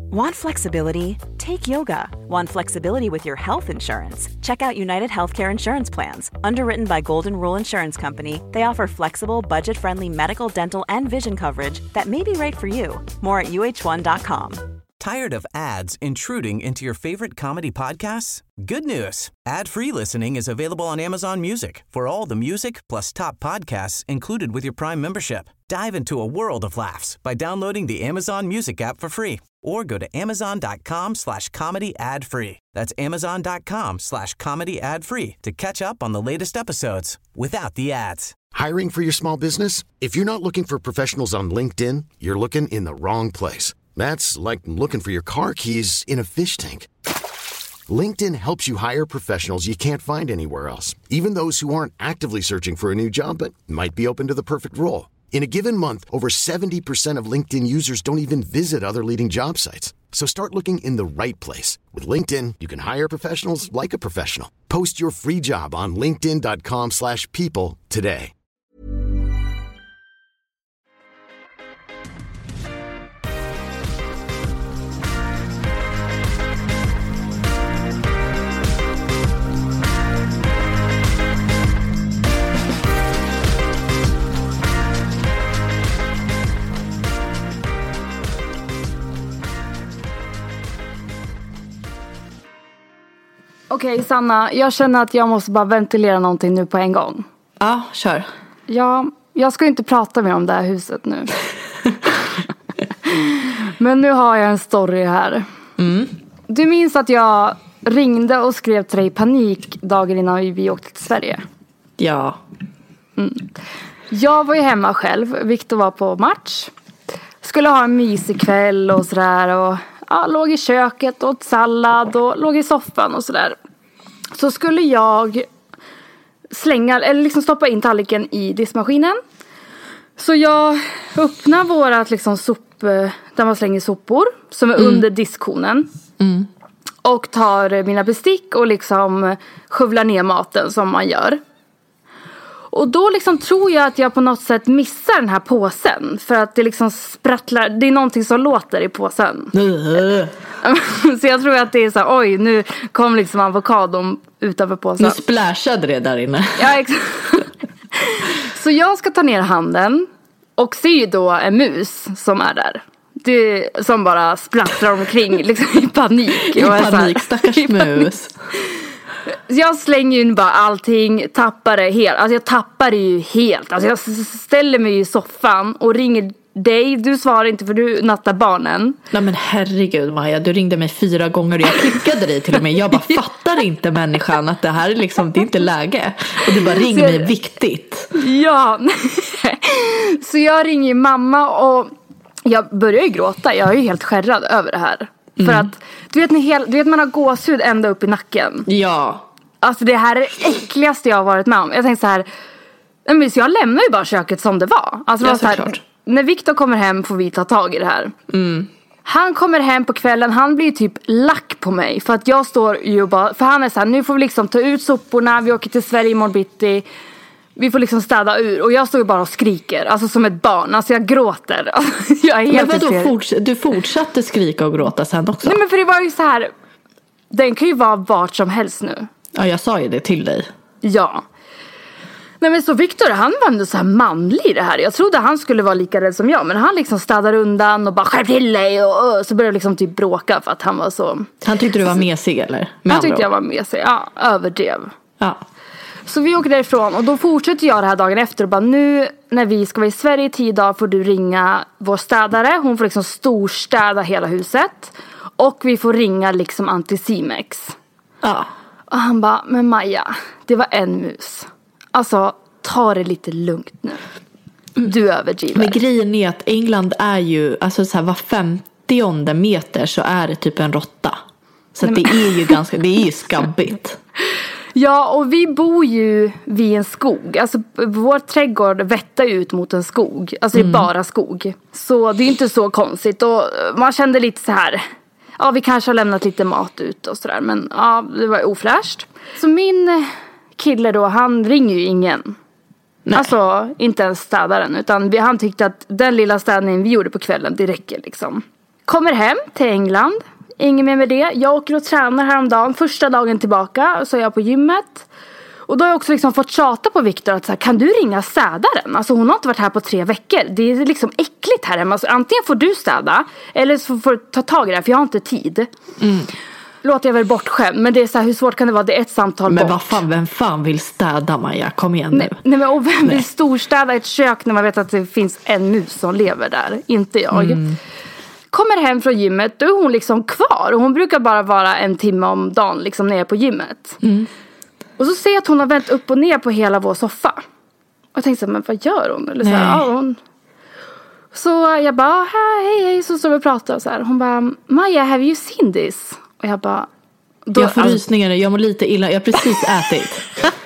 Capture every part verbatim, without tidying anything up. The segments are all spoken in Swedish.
Want flexibility? Take yoga. Want flexibility with your health insurance? Check out United Healthcare Insurance Plans. Underwritten by Golden Rule Insurance Company, they offer flexible, budget-friendly medical, dental, and vision coverage that may be right for you. More at U H one dot com. Tired of ads intruding into your favorite comedy podcasts? Good news. Ad-free listening is available on Amazon Music for all the music plus top podcasts included with your Prime membership. Dive into a world of laughs by downloading the Amazon Music app for free or go to amazon.com slash comedy ad free. That's amazon.com slash comedy ad free to catch up on the latest episodes without the ads. Hiring for your small business? If you're not looking for professionals on LinkedIn, you're looking in the wrong place. That's like looking for your car keys in a fish tank. LinkedIn helps you hire professionals you can't find anywhere else, even those who aren't actively searching for a new job but might be open to the perfect role. In a given month, over seventy percent of LinkedIn users don't even visit other leading job sites. So start looking in the right place. With LinkedIn, you can hire professionals like a professional. Post your free job on linkedin.com slash people today. Okej, Sanna, jag känner att jag måste bara ventilera någonting nu på en gång. Ja, kör. Ja, jag ska inte prata mer om det här huset nu. Men nu har jag en story här. Mm. Du minns att jag ringde och skrev till dig i panik dagen innan vi åkte till Sverige? Ja. Mm. Jag var ju hemma själv. Victor var på match. Skulle ha en mysig kväll och sådär och... Ja, låg i köket, åt sallad och låg i soffan och sådär. Så skulle jag slänga, eller liksom stoppa in tallriken i diskmaskinen. Så jag öppnar vårat liksom sop, där man slänger sopor som är mm. under diskkonen. Mm. Och tar mina bestick och liksom skövlar ner maten som man gör. Och då liksom tror jag att jag på något sätt missar den här påsen. För att det liksom sprattlar. Det är någonting som låter i påsen. Så jag tror att det är så här, oj, nu kom liksom avokadon utanför påsen. Nu splashade det där inne. Ja, exakt. Så jag ska ta ner handen. Och ser ju då en mus som är där. Det, som bara splattrar omkring liksom i panik. I panik, stackars i panik. Mus. Jag slänger ju bara allting, tappar det helt. Alltså jag tappar det ju helt. Alltså jag ställer mig i soffan och ringer dig. Du svarar inte för du nattar barnen. Nej men herregud Maja, du ringde mig fyra gånger och jag klickade dig till och med. Jag bara fattar inte människan att det här är liksom, det är inte läge. Och du bara ringer mig viktigt. Ja. Så jag ringer mamma och jag börjar ju gråta. Jag är ju helt skärrad över det här. För mm. att, du vet, hel, du vet man har gåshud ända upp i nacken. Ja. Alltså det här är det äckligaste jag har varit med om. Jag tänkte så här, men så jag lämnar ju bara köket som det var. Alltså det ja, var så här, när Victor kommer hem får vi ta tag i det här. Mm. Han kommer hem på kvällen, han blir typ lack på mig. För att jag står ju bara, för han är så här, nu får vi liksom ta ut soporna, vi åker till Sverige imorgon bitti. Vi får liksom städa ur. Och jag står ju bara och skriker. Alltså som ett barn. Alltså jag gråter. Alltså, jag är helt men vadå, forts- du fortsatte skrika och gråta sen också? Nej men för det var ju så här. Den kan ju vara vart som helst nu. Ja, jag sa ju det till dig. Ja. Nej men så Victor, han var ändå så här manlig i det här. Jag trodde han skulle vara lika rädd som jag. Men han liksom städar undan och bara skärp till dig. Och, och så började liksom typ bråka för att han var så... Han tyckte du var mesig eller? Med han tyckte jag var mesig, ja, överdrev. Ja. Så vi åker därifrån och då fortsätter jag det här dagen efter och bara nu när vi ska vara i Sverige i tio dagar får du ringa vår städare. Hon får liksom storstäda hela huset. Och vi får ringa liksom Anticimex. Ja. Och han bara, men Maja, det var en mus. Alltså, ta det lite lugnt nu. Du överdriver. Men grejen är att England är ju, alltså så här, var femtionde meter så är det typ en råtta. Så att det är ju ganska, det är ju skabbigt. Ja, och vi bor ju vid en skog. Alltså vår trädgård vettar ju ut mot en skog. Alltså det är mm. bara skog. Så det är inte så konstigt. Och man kände lite så här. Ja, vi kanske har lämnat lite mat ut och sådär. Men ja, det var ofräscht. Så min kille då, han ringer ju ingen. Nej. Alltså inte ens städaren. Utan vi, han tyckte att den lilla städningen vi gjorde på kvällen, det räcker liksom. Kommer hem till England. Ingen mer med det. Jag åker och tränar häromdagen. Första dagen tillbaka så är jag på gymmet. Och då har jag också liksom fått tjata på Viktor att så här, kan du ringa städaren? Alltså hon har inte varit här på tre veckor. Det är liksom äckligt här hemma. Alltså, antingen får du städa eller så får du ta tag i det här, för jag har inte tid. Mm. Låter jag väl bortskämd, men det är så här, hur svårt kan det vara? Det är ett samtal men bort. vad fan, vem fan vill städa, Maja? Kom igen nu. Nej, nej men och vem nej. vill storstäda ett kök när man vet att det finns en mus som lever där? Inte jag. Mm. Kommer hem från gymmet, då är hon liksom kvar. Och hon brukar bara vara en timme om dagen liksom när jag är på gymmet. Mm. Och så ser jag att hon har vänt upp och ner på hela vår soffa. Och jag tänkte så här, men vad gör hon? Eller så, här, ja, hon... så jag bara, hej hej, så står vi och pratar och så här. Hon bara, Maja, have you seen this? Och jag bara... Då, jag får alltså... rysningar, jag mår lite illa, jag har precis ätit.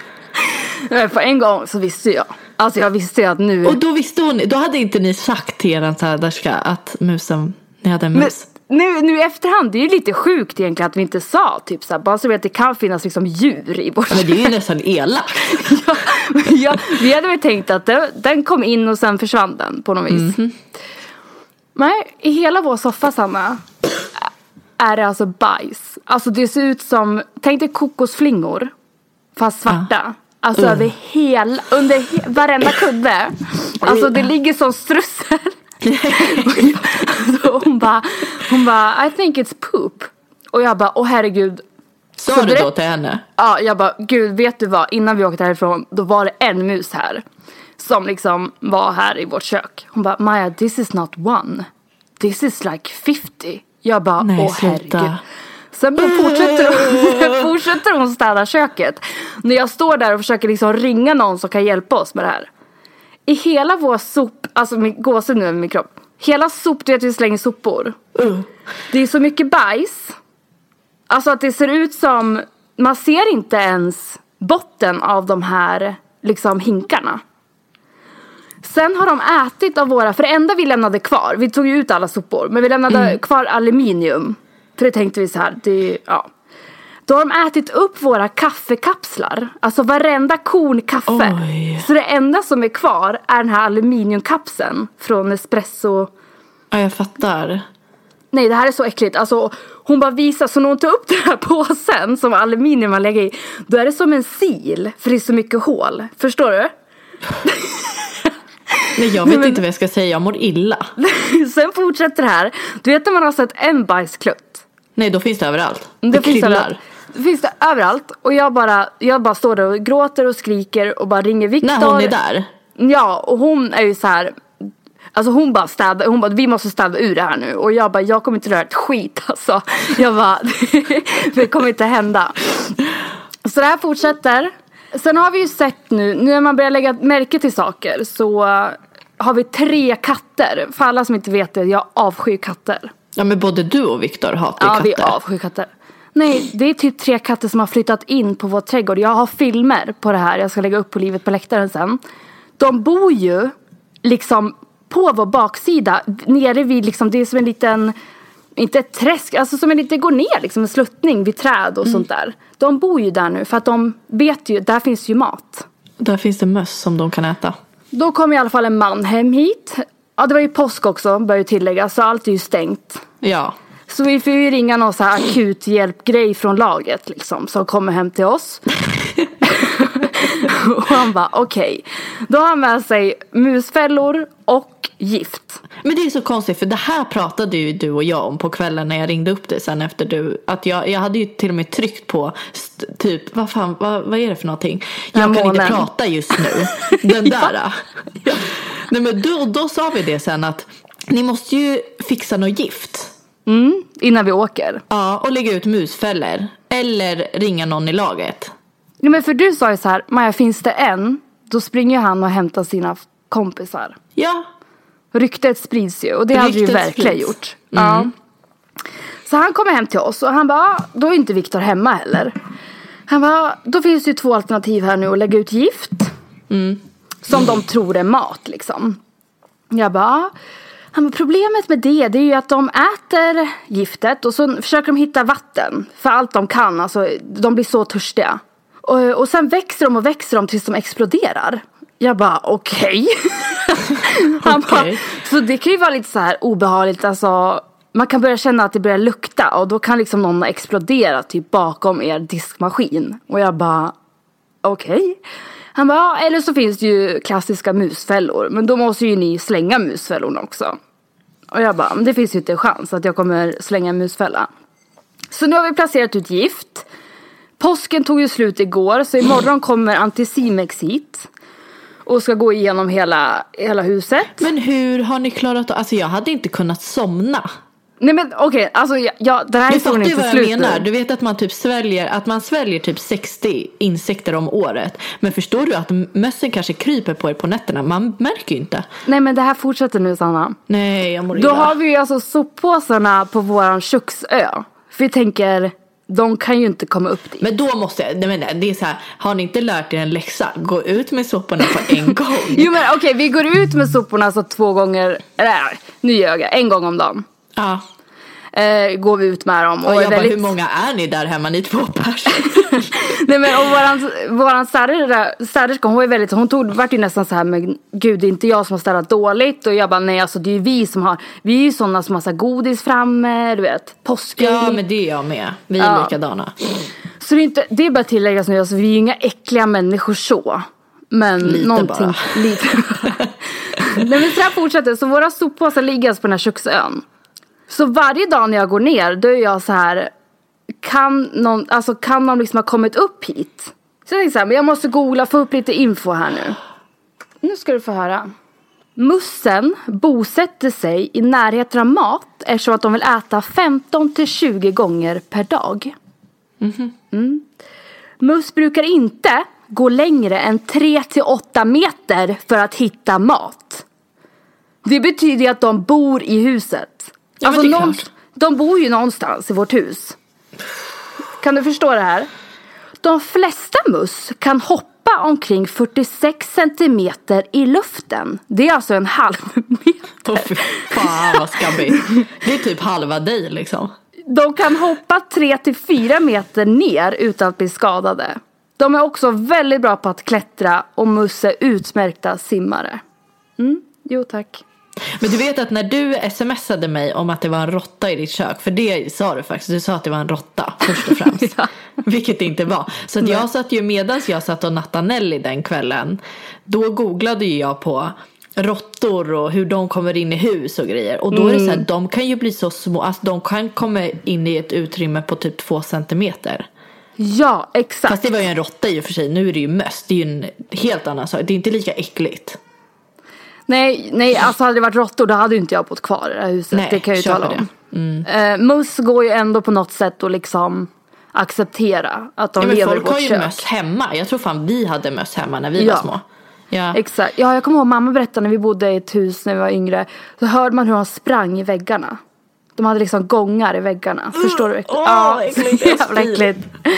På en gång så visste jag. Alltså jag visste att nu... Och då visste hon, då hade inte ni sagt till er städerska att musen, ni hade en mus. Men nu, nu i efterhand, det är ju lite sjukt egentligen att vi inte sa typ så här, bara så vet att det kan finnas liksom djur i vår... Men det är ju nästan elakt. ja, ja, vi hade väl tänkt att det, den kom in och sen försvann den på något vis. Mm-hmm. Men i hela vår soffa, Sanna, är det alltså bajs. Alltså det ser ut som, tänk dig kokosflingor fast svarta. Ah. Alltså uh. över hela, under he, varenda kudde. Alltså det ligger som strussar. Alltså, hon bara, hon bara, I think it's poop. Och jag bara, åh herregud. Sa du direkt, då till henne? Ja, jag bara, gud, vet du vad? Innan vi åkte härifrån, då var det en mus här. Som liksom var här i vårt kök. Hon bara, Maja, this is not one. This is like fifty. Jag bara, nej, åh herregud. Sen fortsätter hon, fortsätter hon städa köket. När jag står där och försöker liksom ringa någon som kan hjälpa oss med det här. I hela vår sop, alltså min gåse nu över min kropp. Hela sop, du vet vi slänger sopor. Uh. Det är så mycket bajs. Alltså att det ser ut som, man ser inte ens botten av de här liksom hinkarna. Sen har de ätit av våra, för det enda vi lämnade kvar, vi tog ju ut alla sopor, men vi lämnade mm. kvar aluminium. För det tänkte vi så här, det, ja. Då har de ätit upp våra kaffekapslar. Alltså varenda korn kaffe. Oj. Så det enda som är kvar är den här aluminiumkapseln från espresso. Ja, jag fattar. Nej, det här är så äckligt. Alltså, hon bara visar, så när hon tar upp den här påsen som aluminium man lägger i, då är det som en sil, för det är så mycket hål. Förstår du? Nej, jag vet men, inte vad jag ska säga, jag mår illa. Sen fortsätter det här. Du vet när man har sett en bajsklutt. Nej, då finns det överallt. Det, det finns överallt. Det finns det överallt. Och jag bara, jag bara står där och gråter och skriker och bara ringer Viktor. När hon är där? Ja, och hon är ju så här. Alltså hon bara städar, hon bara, vi måste städa ur det här nu. Och jag bara, jag kommer inte röra ett skit alltså. Jag bara, det kommer inte hända. Så det här fortsätter. Sen har vi ju sett nu, nu när man börjar lägga märke till saker, så har vi tre katter. För alla som inte vet det, jag avskyr katter. Ja, men både du och Viktor hatar ja, katter. Ja, vi avskyr katter. Nej, det är typ tre katter som har flyttat in på vår trädgård. Jag har filmer på det här, jag ska lägga upp på Livet på läktaren sen. De bor ju liksom på vår baksida, nere vid liksom, det är som en liten, inte ett träsk, alltså som en liten, går ner liksom en sluttning vid träd och mm. sånt där. De bor ju där nu för att de vet ju, där finns ju mat. Där finns det möss som de kan äta. Då kom i alla fall en man hem hit. Ja, det var ju påsk också, bör ju tillägga, så allt är ju stängt. Ja. Så vi får ju ringa någon så här akut hjälpgrej från laget liksom, som kommer hem till oss. Och han bara, okej. Okay. Då har han med sig musfällor och gift. Men det är så konstigt, för det här pratade ju du och jag om på kvällen när jag ringde upp dig sen efter du. Att jag, jag hade ju till och med tryckt på st- typ, vad fan, vad, vad är det för någonting? Jag ja, kan månen. Inte prata just nu. Den där. ja. Ja. Nej, men då, då sa vi det sen att ni måste ju fixa något gift. Mm, innan vi åker. Ja, och lägga ut musfällor. Eller ringa någon i laget. Nej, men för du sa ju så här, Maja, finns det en? Då springer han och hämtar sina kompisar. Ja. Ryktet sprids ju, och det hade ju verkligen sprids. Gjort. Mm. Ja. Så han kommer hem till oss och han bara, då är inte Viktor hemma heller. Han bara, då finns det ju två alternativ här nu att lägga ut gift. Mm. Som de tror är mat liksom. Jag bara, han bara, problemet med det, det är ju att de äter giftet och så försöker de hitta vatten för allt de kan. Alltså, de blir så törstiga. Och, och sen växer de och växer de tills de exploderar. Jag bara, okej. Okay. Han okay. bara, så det kan ju vara lite så här obehagligt. Alltså, man kan börja känna att det börjar lukta. Och då kan liksom någon explodera typ bakom er diskmaskin. Och jag bara, okej. Okay. Han bara, ja, eller så finns det ju klassiska musfällor. Men då måste ju ni slänga musfällorna också. Och jag bara, men det finns ju inte en chans att jag kommer slänga en musfälla. Så nu har vi placerat ut gift. Påsken tog ju slut igår. Så imorgon kommer Anticimex hit. Och ska gå igenom hela, hela huset. Men hur har ni klarat av? Alltså jag hade inte kunnat somna. Nej men okej, okay, alltså jag, jag, den här historien är inte slut. Du menar. Du vet att man typ sväljer, att man sväljer typ sextio insekter om året. Men förstår du att mössen kanske kryper på er på nätterna? Man märker ju inte. Nej men det här fortsätter nu, Sanna. Nej, jag mår illa. Då har vi ju alltså soppåsarna på våran köksö. För vi tänker, de kan ju inte komma upp dit. Men då måste jag, nej men det är så här, har ni inte lärt er en läxa? Gå ut med soporna på en gång. Jo men okej, okay, vi går ut med soporna så två gånger, nej, nu ljög jag, en gång om dagen. Ja. Eh, går vi ut med dem. Och, och jag väldigt... bara, hur många är ni där hemma? Ni är två personer. Nej men och våran, våran städerska, hon var väldigt, hon tog, vart ju nästan så här, men gud det är inte jag som har städat dåligt. Och jag bara, nej alltså det är ju vi som har, vi är ju sådana som har så här godis framme, du vet, påsk. Ja men det är jag med, vi är ja. likadana. Så det är, inte, det är bara tilläggas nu, alltså vi är ju inga äckliga människor så. Men lite någonting bara. Lite. Nej men så här fortsätter, så våra soppåsar ligger alltså på den här köksön. Så varje dag när jag går ner, då är jag så här, kan någon, alltså kan någon liksom ha kommit upp hit? Så jag tänkte så här, men jag måste googla, få upp lite info här nu. Nu ska du få höra. Mussen bosätter sig i närheten av mat eftersom att de vill äta femton till tjugo gånger per dag. Mm-hmm. Mm. Mus brukar inte gå längre än tre till åtta meter för att hitta mat. Det betyder att de bor i huset. Ja, alltså någon, de bor ju någonstans i vårt hus. Kan du förstå det här? De flesta mus kan hoppa omkring fyrtiosex centimeter i luften. Det är alltså en halv meter. Åh fy fan vad skabbigt. Det är typ halva dig liksom. De kan hoppa tre till fyra meter ner utan att bli skadade. De är också väldigt bra på att klättra och mus är utmärkta simmare. Mm, jo tack. Men du vet att när du smsade mig om att det var en råtta i ditt kök, för det sa du faktiskt, du sa att det var en råtta först och främst. Ja. Vilket det inte var. Så att jag satt ju, medans jag satt och nattade Nelly den kvällen, då googlade ju jag på råttor och hur de kommer in i hus och grejer. Och då mm. är det så här, de kan ju bli så små, alltså de kan komma in i ett utrymme på typ två centimeter. Ja, exakt. Fast det var ju en råtta i och för sig, nu är det ju möss, det är ju en helt annan sak, det är inte lika äckligt. Nej, nej, alltså hade det varit råttor då hade ju inte jag bott kvar i det här huset. Nej, det kan jag ju tala om. Mm. Uh, mus går ju ändå på något sätt att liksom acceptera att de ja, lever i vårt kök. Folk har ju möss hemma. Jag tror fan vi hade möss hemma när vi ja. var små. Ja, exakt. Ja, jag kommer ihåg mamma berättade när vi bodde i ett hus när vi var yngre. Så hörde man hur de sprang i väggarna. De hade liksom gångar i väggarna. Mm. Förstår du? Åh, ja, äckligt. Jävla äckligt.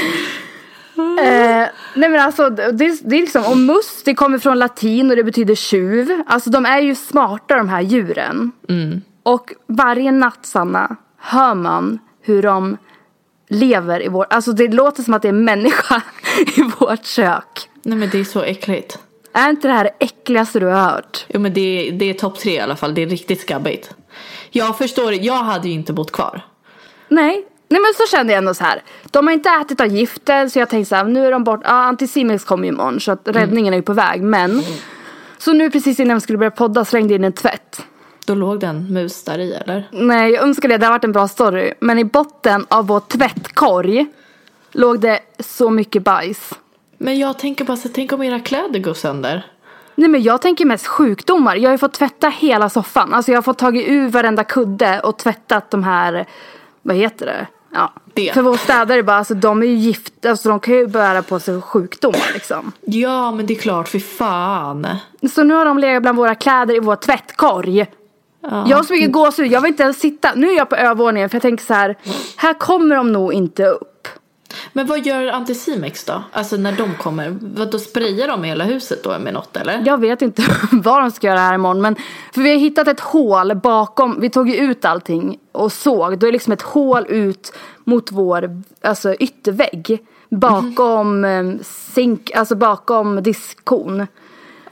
Eh, nej men alltså det, det är liksom, och mus, det kommer från latin och det betyder tjuv. Alltså de är ju smarta de här djuren. Mm. Och varje natt, Sanna, hör man hur de lever i vår, alltså det låter som att det är människa i vårt kök. Nej men det är så äckligt. Är inte det här det äckligaste du har hört? Jo men det, det är topp tre i alla fall, det är riktigt skabbigt. Jag förstår, jag hade ju inte bott kvar. Nej. Nej men så kände jag ändå så här. De har inte ätit av gifter. Så jag tänkte så här, nu är de bort. Ja, Anticimex kommer ju imorgon. Så att räddningen mm. är ju på väg. Men mm. så nu precis innan vi skulle börja podda slängde in en tvätt. Då låg den mus där i eller? Nej, jag önskar det. Det har varit en bra story. Men i botten av vår tvättkorg låg det så mycket bajs. Men jag tänker bara så tänk om era kläder går sönder. Nej men jag tänker mest sjukdomar. Jag har ju fått tvätta hela soffan. Alltså jag har fått tagit ur varenda kudde och tvättat de här, vad heter det? Ja, det. För vår städare bara, alltså de är ju gifta, alltså de kan ju bära på sig sjukdomar liksom. Ja, men det är klart, för fan. Så nu har de legat bland våra kläder i vår tvättkorg. Ja. Jag har så mycket gåshud, jag vill inte ens sitta. Nu är jag på övervåningen för jag tänker så här, här kommer de nog inte upp. Men vad gör Anticimex då? Alltså när de kommer, vad då sprayar de hela huset då med något eller? Jag vet inte vad de ska göra här imorgon. Men för vi har hittat ett hål bakom, vi tog ju ut allting och såg. Då är liksom ett hål ut mot vår alltså, yttervägg. Bakom mm. sink, alltså bakom diskkon.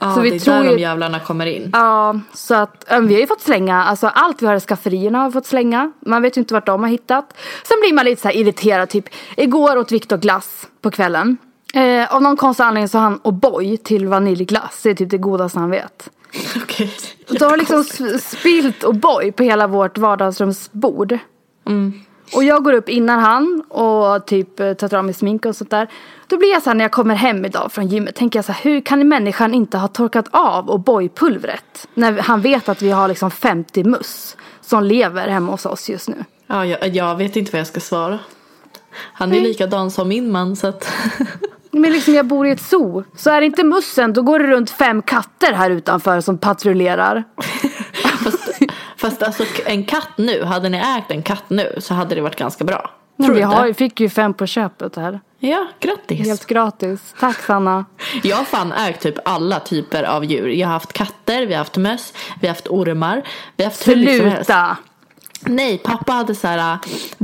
Ja, så vi det är tror där ju, de jävlarna kommer in. Ja, så att ähm, vi har ju fått slänga, alltså allt vi har i skafferierna har vi fått slänga. Man vet ju inte vart de har hittat. Sen blir man lite så här irriterad, typ igår åt Victor glass på kvällen. Eh, av någon konstig anledning så har han O'boy till vaniljglass. Det är typ det godaste han vet. Okej. Okay. Då har liksom spilt O'boy på hela vårt vardagsrumsbord. Mm. Och jag går upp innan han och typ tar av mig smink och sånt där. Då blir jag så här när jag kommer hem idag från gymmet. Tänker jag så här, hur kan människan inte ha torkat av O'boy-pulvret? När han vet att vi har liksom femtio muss som lever hemma hos oss just nu. Ja, jag, jag vet inte vad jag ska svara. Han är mm. likadan som min man så att... Men liksom jag bor i ett zoo. Så är det inte mussen, då går det runt fem katter här utanför som patrullerar. fast, fast alltså en katt nu, hade ni ägt en katt nu så hade det varit ganska bra. Men vi har, fick ju fem på köpet här. Ja, grattis. Helt gratis. Tack Sanna. Jag har fan ägt typ alla typer av djur. Jag har haft katter, vi har haft möss, vi har haft ormar. Vi har haft Sluta! Nej, pappa hade så här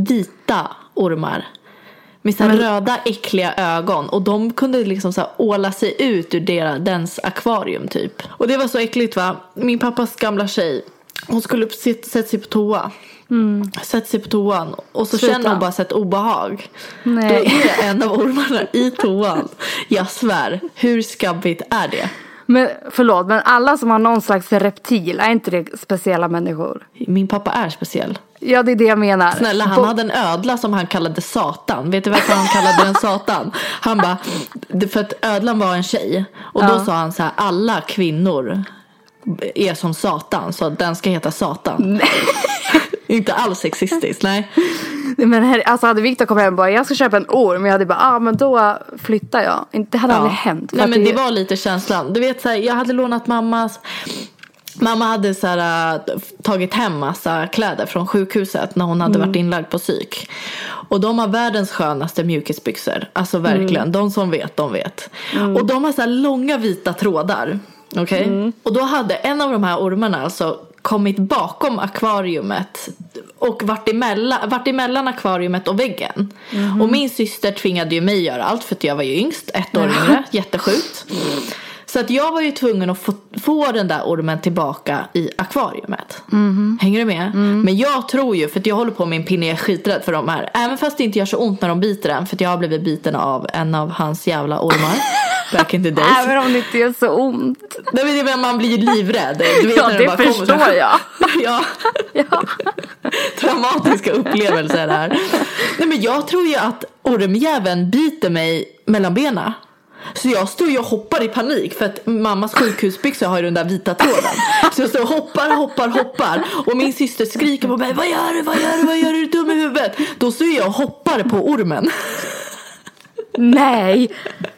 vita ormar. Med så här men... röda, äckliga ögon. Och de kunde liksom så här åla sig ut ur deras, dens akvarium typ. Och det var så äckligt va. Min pappas gamla tjej, hon skulle sätta sig på toa. Mm. Sätta sig på toan. Och så Sluta. Känner hon bara så ett obehag. Nej. Då är en av ormarna i toan. Jag svär, hur skabbigt är det? Men förlåt, men alla som har någon slags reptil, är inte det speciella människor? Min pappa är speciell. Ja, det är det jag menar. Snälla, han hade en ödla som han kallade Satan. Vet du varför han kallade den Satan? Han bara, för att ödlan var en tjej. Och ja. Då sa han så här, alla kvinnor är som Satan, så den ska heta Satan. Inte alls sexistiskt, nej. Men här, alltså hade Victor kommit hem och bara, jag ska köpa en orm. Jag hade bara, ja ah, men då flyttar jag. Det hade ja. aldrig hänt. Nej men det... det var lite känslan. Du vet så här, jag hade lånat mammas. Mamma hade så här, tagit hem massa kläder från sjukhuset när hon hade mm. varit inlagd på psyk. Och de har världens skönaste mjukisbyxor. Alltså verkligen, mm. de som vet, de vet. Mm. Och de har så här långa vita trådar. Okej? Okay? Mm. Och då hade en av de här ormarna alltså kommit bakom akvariumet och varit emellan, varit emellan akvariumet och väggen. Mm. Och min syster tvingade ju mig göra allt för att jag var ju yngst, ett år yngre, jättesjukt. Så att jag var ju tvungen att få, få den där ormen tillbaka i akvariumet. Mm. Hänger du med? Mm. Men jag tror ju, för att jag håller på med en pinne, jag är skiträdd för de här. Även fast det inte gör så ont när de biter en, för att jag har blivit biten av en av hans jävla ormar. Back in the days. Även om det inte gör så ont. Nej, men man blir ju livrädd. Du vet, ja, när det bara förstår kommer. jag. Ja. Ja. Traumatiska upplevelser här. Nej, men jag tror ju att ormjäveln biter mig mellan benen. Så jag står ju och hoppar i panik för att mammas sjukhusbyxor har ju den där vita tråden. Så jag står och hoppar, hoppar, hoppar. Och min syster skriker på mig, vad gör du, vad gör du, vad gör du, dum i huvudet? Då står jag och hoppar på ormen. Nej.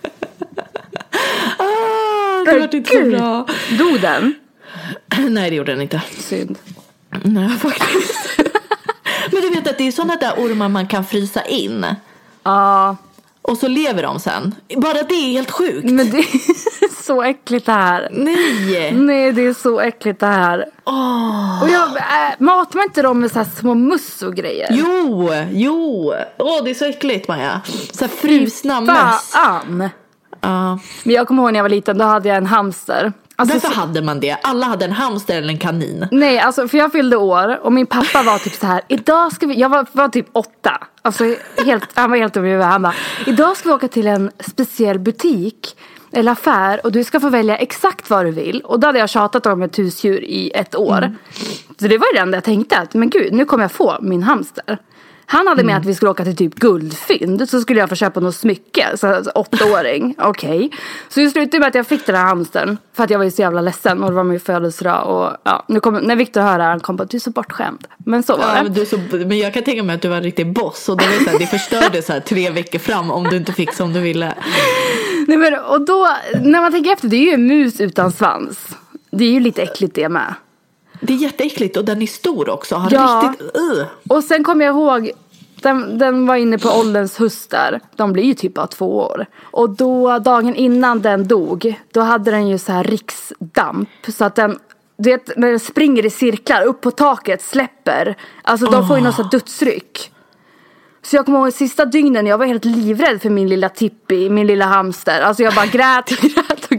Ah, det var inte så bra. Dog den? Nej, det gjorde den inte. Synd. Nej, faktiskt. Men du vet att det är sådana där ormar man kan frysa in. Ja. Och så lever de sen. Bara det är helt sjukt. Men det är så äckligt det här. Nej. Nej, det är så äckligt det här. Oh. Och jag äh, matar man inte dem med så här små muss och grejer? Jo, jo. Åh, oh, det är så äckligt, Maja. Så här frusna möss. Fan. Uh. Men jag kommer ihåg när jag var liten, då hade jag en hamster. Alltså, Varför så... hade man det? Alla hade en hamster eller en kanin. Nej, alltså för jag fyllde år och min pappa var typ så här, idag ska vi, jag var, var typ åtta. Alltså helt, han var helt över han bara, idag ska vi åka till en speciell butik eller affär och du ska få välja exakt vad du vill. Och då hade jag tjatat om ett husdjur i ett år. Mm. Så det var ju det enda jag tänkte, att men gud, nu kommer jag få min hamster. Han hade med mm. att vi skulle åka till typ guldfynd. Så skulle jag få köpa något smycke. Så alltså, åttaåring. Okej. Okay. Så det slutade med att jag fick den här hamstern. För att jag var ju så jävla ledsen. Och det var min födelsedag. Och ja, nu kom, när Victor hörde han kom på att du är så bortskämd. Men så var ja, det. Men, du så, men jag kan tänka mig att du var en riktig boss. Och det, var så här, det förstörde så här tre veckor fram. Om du inte fick som du ville. Nej, men, och då, när man tänker efter. Det är ju en mus utan svans. Det är ju lite äckligt det med. Det är jätteäckligt och den är stor också. Har ja. Riktigt, uh. Och sen kommer jag ihåg, den, den var inne på ålderns höst där. De blir ju typ av två år. Och då, dagen innan den dog, då hade den ju så här riksdamp. Så att den, du vet, när den springer i cirklar upp på taket, släpper. Alltså de oh. får ju någon sån här dödsryck. Så jag kommer ihåg sista dygnen, jag var helt livrädd för min lilla Tippi, min lilla hamster. Alltså jag bara grät och grät och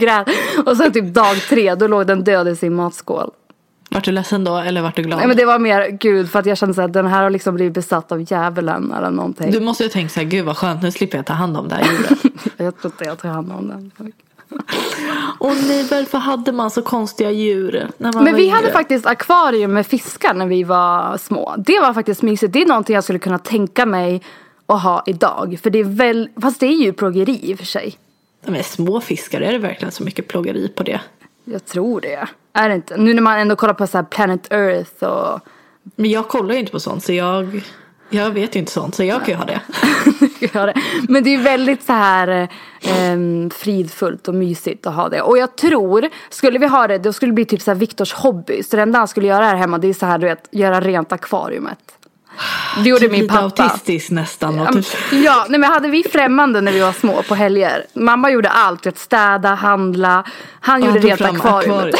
grät. Och sen typ dag tre, då låg den död i sin matskål. Vart du ledsen då eller vart du glad? Nej, men det var mer, gud, för att jag kände så att den här har liksom blivit besatt av djävulen eller någonting. Du måste ju tänka så här, gud vad skönt, nu slipper jag ta hand om det här djuret. Jag tror inte jag tar hand om den. Åh nej, varför hade man så konstiga djur när man Men var vi yngre? hade faktiskt akvarium med fiskar när vi var små. Det var faktiskt mysigt. Det är någonting jag skulle kunna tänka mig att ha idag. För det är väl, fast det är ju plågeri i och för sig. De är små fiskar, är det verkligen så mycket plågeri på det? Jag tror det. Är det inte? Nu när man ändå kollar på så här Planet Earth och... Men jag kollar ju inte på sånt, så jag, jag vet ju inte sånt, så jag kan ju ha det. Men det är väldigt så här eh, fridfullt och mysigt att ha det. Och jag tror, skulle vi ha det, då skulle det bli typ så här Viktors hobby. Så det enda han skulle göra här hemma, det är så här, du vet, göra rent akvariumet. Det gjorde typ min lite pappa. autistisk nästan. Och typ. Ja, nej, men hade vi främmande när vi var små på helger. Mamma gjorde allt, vet, städa, handla. Han gjorde rent akvariumet.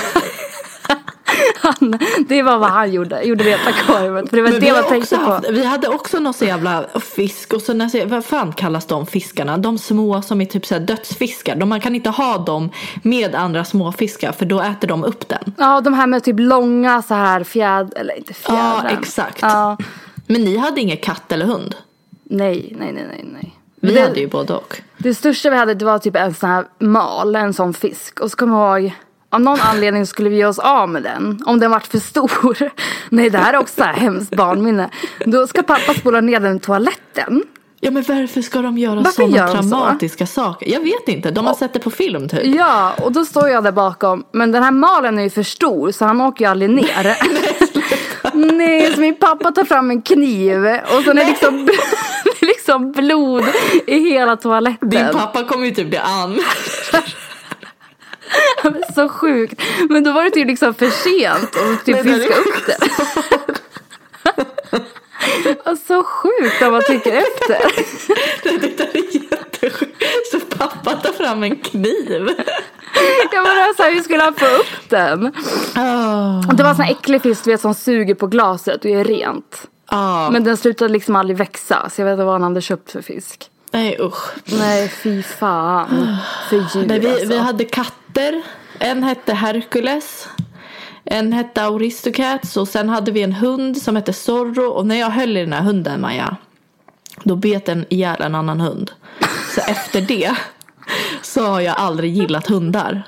Han, det var vad han gjorde, gjorde rent akvariumet. För det var men det man tänkte på. Haft, vi hade också någon så jävla fisk. Och så när, vad fan kallas de fiskarna? De små som är typ så här dödsfiskar. De, man kan inte ha dem med andra små fiskar, för då äter de upp den. Ja, de här med typ långa så här fjäd, eller inte fjädrar. Ja, exakt. Ja. Men ni hade ingen katt eller hund? Nej, nej, nej, nej, nej. Vi det, hade ju både och. Det största vi hade, det var typ en sån här mal, en sån fisk. Och så kommer jag ihåg, av någon anledning skulle vi ge oss av med den. Om den var för stor. Nej, det här är också så här hemskt barnminne. Då ska pappa spola ner den i toaletten. Ja, men varför ska de göra Varför sådana gör de traumatiska så? saker? Jag vet inte, de har sett det på film typ. Ja, och då står jag där bakom. Men den här malen är ju för stor, så han åker ju aldrig ner. Nej, så min pappa tar fram en kniv. Och sen är liksom, det är liksom blod i hela toaletten. Din pappa kommer ju typ bli an. Så sjukt. Men då var det typ liksom för sent att typ fiska upp det. Så sjukt när man tycker efter. Det där är jättesjukt. Så pappa tar fram en kniv. Jag var så här, hur skulle han få upp den? Oh. Det var en sån här äcklig fisk, vet, som suger på glaset och är rent. Oh. Men den slutade liksom aldrig växa. Så jag vet inte vad han hade köpt för fisk. Nej, usch. Nej, fy fan. För djur, Nej, vi, alltså. vi hade katter. En hette Hercules. En hette Aristocats. Och sen hade vi en hund som hette Zorro. Och när jag höll i den här hunden, Maja, då bet den ihjäl en annan hund. Så efter det så har jag aldrig gillat hundar.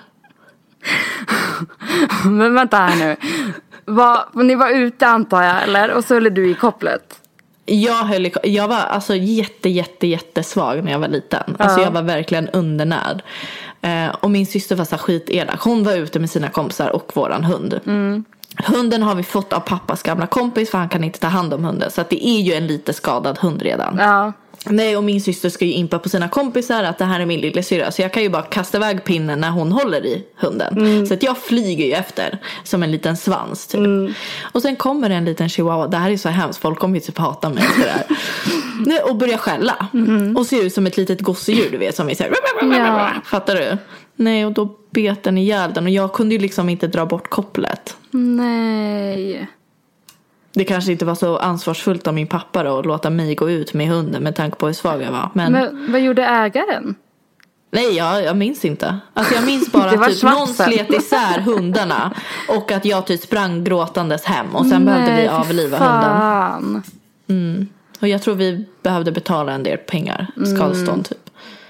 Men vänta här nu. Var, ni var ute, antar jag, eller? Och så höll du i kopplet. Jag, höll, jag var alltså jätte, jätte, jättesvag när jag var liten. Alltså Ja. jag var verkligen undernärd. Eh, och min syster var så skitelak. Hon var ute med sina kompisar och våran hund. Mm. Hunden har vi fått av pappas gamla kompis, för han kan inte ta hand om hunden. Så att det är ju en lite skadad hund redan. Ja. Nej, och min syster ska ju impa på sina kompisar att det här är min lilla syra. Så jag kan ju bara kasta iväg pinnen när hon håller i hunden. Mm. Så att jag flyger ju efter som en liten svans typ. Mm. Och sen kommer det en liten chihuahua. Det här är så hemskt, folk kommer ju typ hata mig för det här. Nej, och börjar skälla. Mm. Och ser ut som ett litet gosedjur, du vet, som vi säger. Ja. Fattar du? Nej, och då bet den ihjäl den. Och jag kunde ju liksom inte dra bort kopplet. Nej. Det kanske inte var så ansvarsfullt av min pappa då, att låta mig gå ut med hunden med tanke på hur svag jag var. Men, Men vad gjorde ägaren? Nej, jag, jag minns inte. Alltså jag minns bara att typ någon slet isär hundarna. Och att jag typ sprang gråtandes hem. Och sen Nej, behövde vi avliva hunden. Mm. Och jag tror vi behövde betala en del pengar. Skadestånd mm. typ.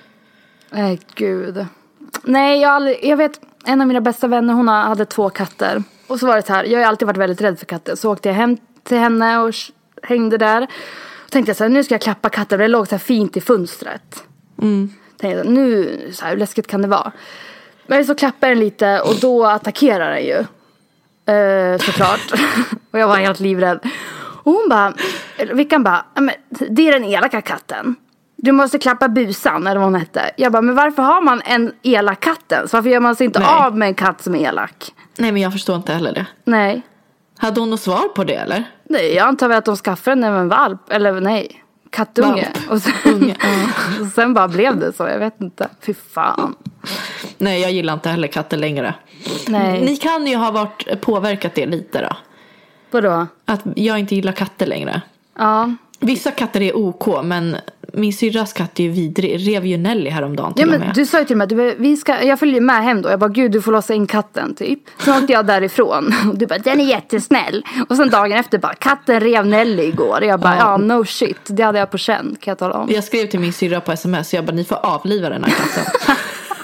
Nej, gud. Nej, jag, aldrig, jag vet, en av mina bästa vänner, hon hade två katter. Och så var det så här, jag har alltid varit väldigt rädd för katter. Så åkte jag hem till henne och hängde där. Och tänkte jag så här, nu ska jag klappa katten. Det låg så här fint i fönstret. Mm. Tänkte jag, nu, så här, hur läskigt kan det vara? Men så klappade den lite och då attackerar den ju. Eh, såklart. Och jag var helt livrädd. Och hon bara, Vickan bara, det är den elaka katten. Du måste klappa busan, eller vad hon hette. Jag bara, men varför har man en elak katten? Så varför gör man sig inte Nej. av med en katt som är elak? Nej, men jag förstår inte heller det. Nej. Hade hon något svar på det, eller? Nej, jag antar väl att de skaffade den med en valp. Eller nej, kattunge. Och sen, Unge, uh. och sen bara blev det så, jag vet inte. Fy fan. Nej, jag gillar inte heller katter längre. Nej. Ni kan ju ha varit påverkat det lite då. Vadå? Att jag inte gillar katter längre. Ja. Vissa katter är OK, men min syrras katt är ju vidrig. Rev ju Nelly häromdagen till ja, men och med. Du sa ju till mig att du, vi ska, jag följer med hem då. Jag bara, gud du får låsa in katten typ. Så åkte jag därifrån. Och du bara, den är jättesnäll. Och sen dagen efter bara, katten rev Nelly igår. Jag bara, ja ah, no shit. Det hade jag på känn, kan jag tala om. Jag skrev till min syrra på sms. Jag bara, ni får avliva den här katten.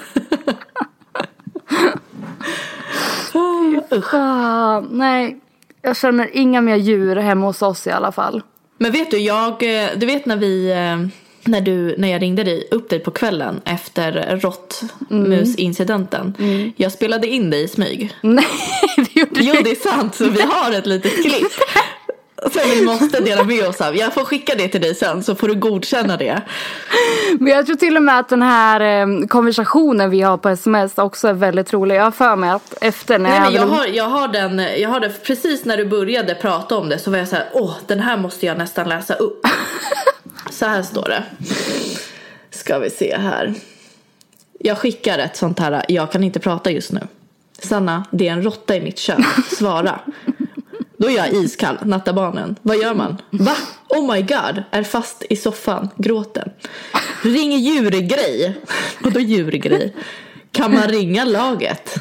Usch. Ah, nej, jag känner inga mer djur hemma hos oss i alla fall. Men vet du, jag, du vet när vi, när du, när jag ringde dig upp dig på kvällen efter råttmusincidenten. Mm. Mm. Jag spelade in dig i smyg. Nej, det gjorde du. Jo, det är sant, så vi har ett litet klipp. Så vi måste dela med oss av. Jag får skicka det till dig sen, så får du godkänna det. Men jag tror till och med att den här eh, konversationen vi har på sms också är väldigt rolig. Jag har för mig att efter när Nej, jag, men jag, hade... har, jag har den, jag har det precis när du började prata om det, så var jag så här, åh, den här måste jag nästan läsa upp. Så här står det. Ska vi se här. Jag skickar ett sånt här, jag kan inte prata just nu. Sanna, det är en råtta i mitt kön. Svara. Då är jag iskall, nattar barnen. Vad gör man? Va? Oh my god, är fast i soffan, gråter. Ring djurgrej. Och då djurgrej? Kan man ringa laget?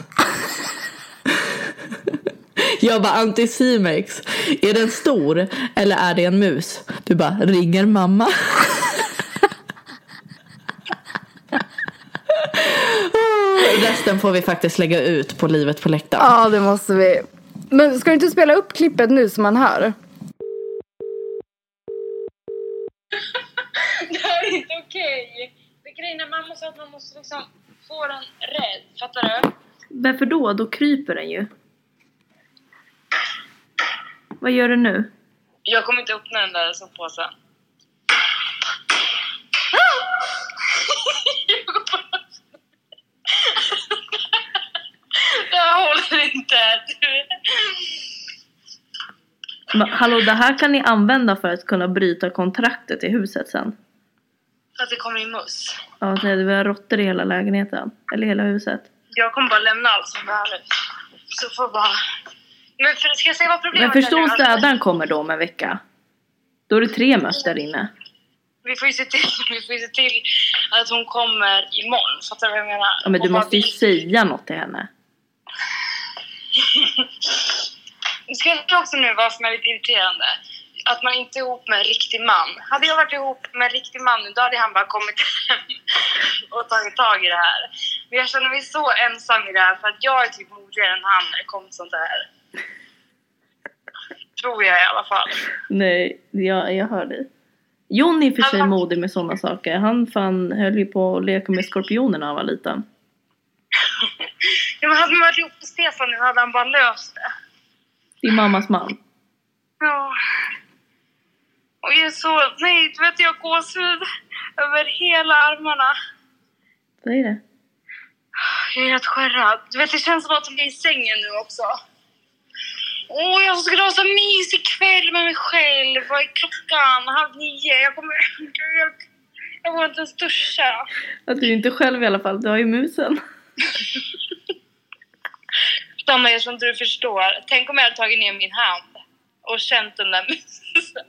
Jag bara, Anticimex. Är den stor eller är det en mus? Du bara, ringer mamma. Resten får vi faktiskt lägga ut på Livet på läktaren. Ja, det måste vi. Men ska du inte spela upp klippet nu som man hör? Det här är inte okej. Det grejen är mamma sa att man måste liksom få den rädd. Fattar du? Varför då? Då kryper den ju. Vad gör du nu? Jag kommer inte öppna den där soppåsen. Jag håller inte. Men, hallå, det här kan ni använda för att kunna bryta kontraktet i huset sen. För att det kommer in mus. Ja, så vi har råttor i hela lägenheten. Eller hela huset. Jag kommer bara lämna allt som det här nu. Så får bara... Men för, ska jag säga vad problemet är? Men förstå städaren kommer då om en vecka. Då är det tre möss där inne. Vi får ju se till, vi får ju se till att hon kommer imorgon. Fattar du vad jag menar? Ja, men du hon måste ju bara... säga något till henne. Ska jag säga också nu vad som är lite irriterande? Att man inte är ihop med en riktig man. Hade jag varit ihop med en riktig man nu, då hade han bara kommit hem och tagit tag i det här. Men jag känner mig så ensam i det här, för att jag är typ modigare än han när det kommer sånt här. Tror jag i alla fall. Nej, jag, jag hör dig. Jon är för sig modig med sådana saker. Han fan höll ju på att leka med skorpionerna när han var liten. Ja, men hade man varit ihop med Stefan nu hade han bara löst det. Din mammas man. Ja. Och jag är så... Nej, du vet jag har gåshud över hela armarna. Vad är det? Jag är helt skärrad. Du vet, det känns som att jag är i sängen nu också. Åh, jag skulle ha så mysig kväll med mig själv. Vad är klockan? Halv nio. Jag kommer... Jag vågar inte ens duscha. Att du är inte själv i alla fall. Du har ju musen. Sanna, jag tror inte du förstår. Tänk om jag hade tagit ner min hand och känt den där musen.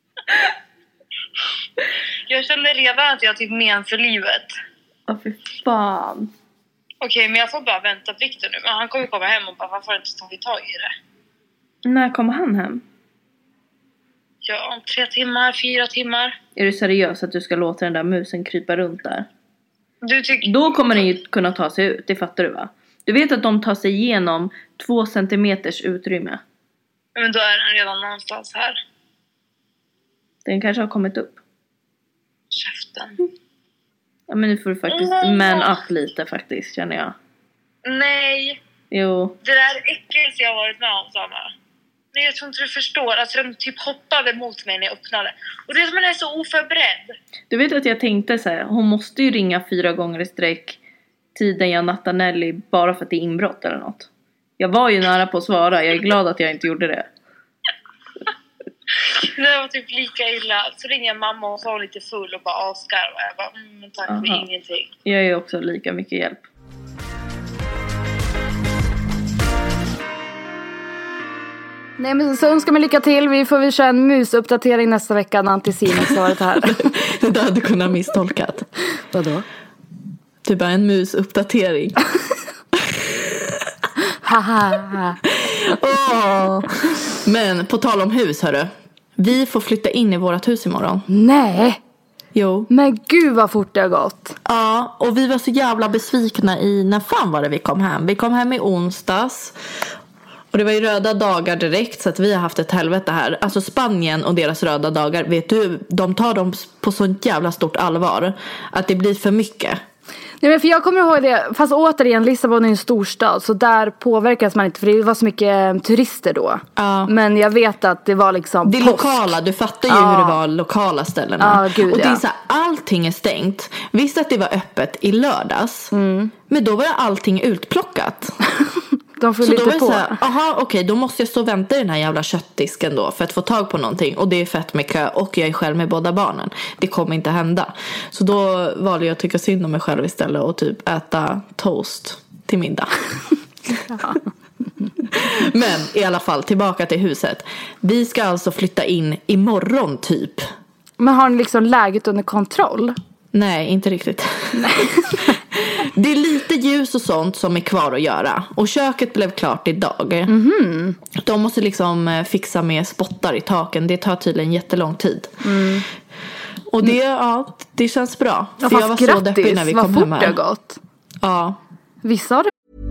Jag kände redan att jag typ men för livet. Åh, fy fan. Okej, men jag får bara vänta på Victor nu. Men han kommer komma hem och bara, varför har inte tagit tag i det? När kommer han hem? Ja, om tre timmar, fyra timmar. Är du seriös att du ska låta den där musen krypa runt där? Du tycker... Då kommer den ju kunna ta sig ut, det fattar du va? Du vet att de tar sig igenom två centimeters utrymme. Men då är den redan någonstans här. Den kanske har kommit upp. Käften. Ja, men nu får du faktiskt mm. man up lite faktiskt, känner jag. Nej. Jo. Det där äckligt jag har varit med om, Sanna. Nej, jag tror inte du förstår. Alltså de typ hoppade mot mig när jag öppnade. Och det är som att jag är så oförberedd. Du vet att jag tänkte så här, hon måste ju ringa fyra gånger i sträck tiden jag nattar Nelly bara för att det är inbrott eller något. Jag var ju nära på att svara. Jag är glad att jag inte gjorde det. Det var typ lika illa. Så ringde jag mamma och var lite full och bara avskarvade. Jag bara, mm, tack Aha. för ingenting. Jag är också lika mycket hjälp. Nej, men så önskar mig lycka till. Vi får väl köra en musuppdatering nästa vecka när Anticimex har varit här. Det hade du kunnat misstolkat. Vadå? Typ bara en musuppdatering. Haha. oh. Men på tal om hus, hörru. Vi får flytta in i vårat hus imorgon. Nej. Jo. Men gud vad fort det har gått. Ja, och vi var så jävla besvikna i, när fan var det vi kom hem? Vi kom hem i onsdags. Och det var ju röda dagar direkt, så att vi har haft ett helvete här. Alltså Spanien och deras röda dagar, vet du, de tar dem på så jävla stort allvar att det blir för mycket. Nej, men för jag kommer ihåg det, fast återigen, Lissabon är en storstad, så där påverkas man inte, för det var så mycket turister då. Ja. Men jag vet att det var liksom det är post. lokala, du fattar ju ja. hur det var lokala ställena. Ja, gud, och det är ja. så här, allting är stängt. Visst att det var öppet i lördags, mm. men då var allting utplockat. De får så lite då var det på. Så här, aha, okej, okay, då måste jag stå och vänta i den här jävla köttdisken då för att få tag på någonting. Och det är fett med kö och jag är själv med båda barnen. Det kommer inte hända. Så då valde jag att tycka synd om mig själv istället och typ äta toast till middag. Ja. Men i alla fall, tillbaka till huset. Vi ska alltså flytta in imorgon typ. Men har ni liksom läget under kontroll? Nej, inte riktigt. Nej. Det är lite ljus och sånt som är kvar att göra. Och köket blev klart idag. Mm-hmm. De måste liksom fixa med spottar i taken. Det tar tydligen jättelång tid. Mm. Och det, ja, det känns bra. Ja, för jag var grattis, så deppig när vi kom hem här. Det har gått. Ja. Vissa har det.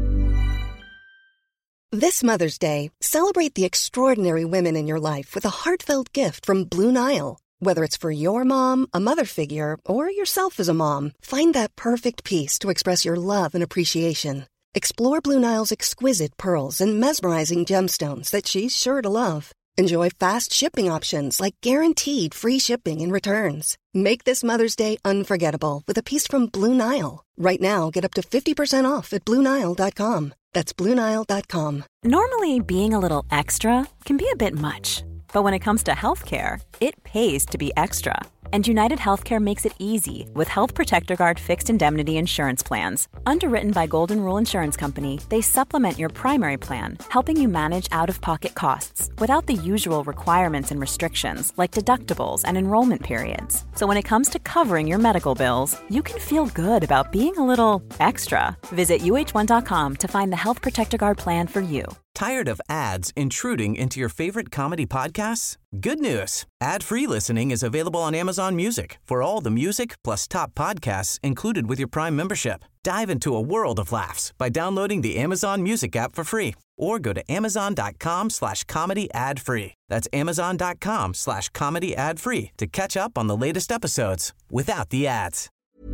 This Mother's Day, celebrate the extraordinary women in your life with a heartfelt gift from Blue Nile. Whether it's for your mom, a mother figure, or yourself as a mom, find that perfect piece to express your love and appreciation. Explore Blue Nile's exquisite pearls and mesmerizing gemstones that she's sure to love. Enjoy fast shipping options like guaranteed free shipping and returns. Make this Mother's Day unforgettable with a piece from Blue Nile. Right now, get up to fifty percent off at blue nile dot com. That's blue nile dot com. Normally, being a little extra can be a bit much. But when it comes to healthcare, it pays to be extra. And United Healthcare makes it easy with Health Protector Guard fixed indemnity insurance plans. Underwritten by Golden Rule Insurance Company, they supplement your primary plan, helping you manage out-of-pocket costs without the usual requirements and restrictions like deductibles and enrollment periods. So when it comes to covering your medical bills, you can feel good about being a little extra. Visit U H one dot com to find the Health Protector Guard plan for you. Tired of ads intruding into your favorite comedy podcasts? Good news. Ad-free listening is available on Amazon Music for all the music plus top podcasts included with your Prime membership. Dive into a world of laughs by downloading the Amazon Music app for free or go to amazon.com slash comedy ad free. That's amazon.com slash comedy ad free to catch up on the latest episodes without the ads.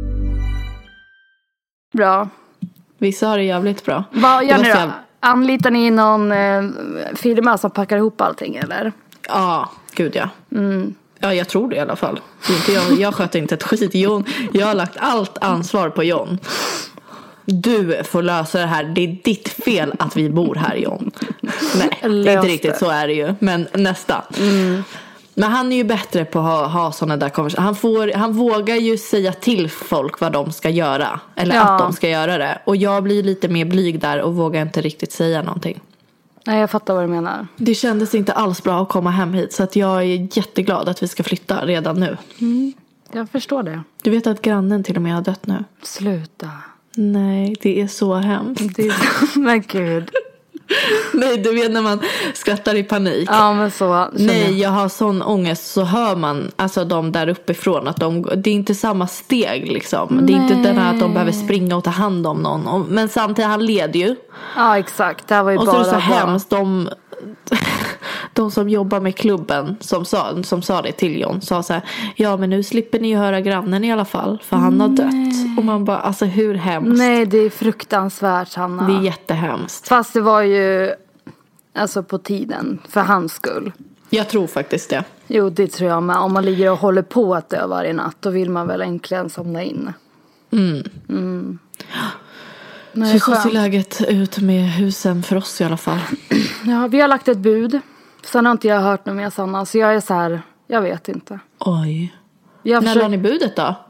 Bra. Vissa har det jävligt bra. Vad gör ni då? Jag... Anlitar ni någon eh, firma som packar ihop allting, eller? Ja, gud ja. Mm. Ja, jag tror det i alla fall. Inte jag, jag sköter inte ett skit. John, jag har lagt allt ansvar på John. Du får lösa det här. Det är ditt fel att vi bor här, John. Nej, det är inte riktigt, så är det ju. Men nästa. Mm. Men han är ju bättre på att ha, ha sådana där konversationer. Han, får, han vågar ju säga till folk vad de ska göra. Eller ja. att de ska göra det. Och jag blir lite mer blyg där och vågar inte riktigt säga någonting. Nej, jag fattar vad du menar. Det kändes inte alls bra att komma hem hit. Så att jag är jätteglad att vi ska flytta redan nu. Mm, jag förstår det. Du vet att grannen till och med har dött nu. Sluta. Nej, det är så hemskt. Det är så... Men gud. Nej, du vet när man skrattar i panik. Ja, men så. Nej, jag har sån ångest. Så hör man alltså de där uppifrån att de, det är inte samma steg liksom. Nej. Det är inte den här att de behöver springa och ta hand om någon. Men samtidigt, han leder ju. Ja, exakt. Det här var ju och bara så är det så bra. hemskt. De, de som jobbar med klubben som sa, som sa det till John sa så här: ja, men nu slipper ni ju höra grannen i alla fall, för han har dött. Nej. Och man bara, alltså hur hemskt. Nej, det är fruktansvärt, Hanna. Det är jättehemskt. Fast det var ju alltså på tiden för hans skull. Jag tror faktiskt det. Jo, det tror jag. Men om man ligger och håller på att dö varje natt, då vill man väl äntligen somna in. Mm. Mm. Nej, så ser läget ut med husen för oss i alla fall. Ja, vi har lagt ett bud. Sen har inte jag hört något mer, Sanna. Så jag är så här, jag vet inte. Oj. Jag När försöker... la ni budet då?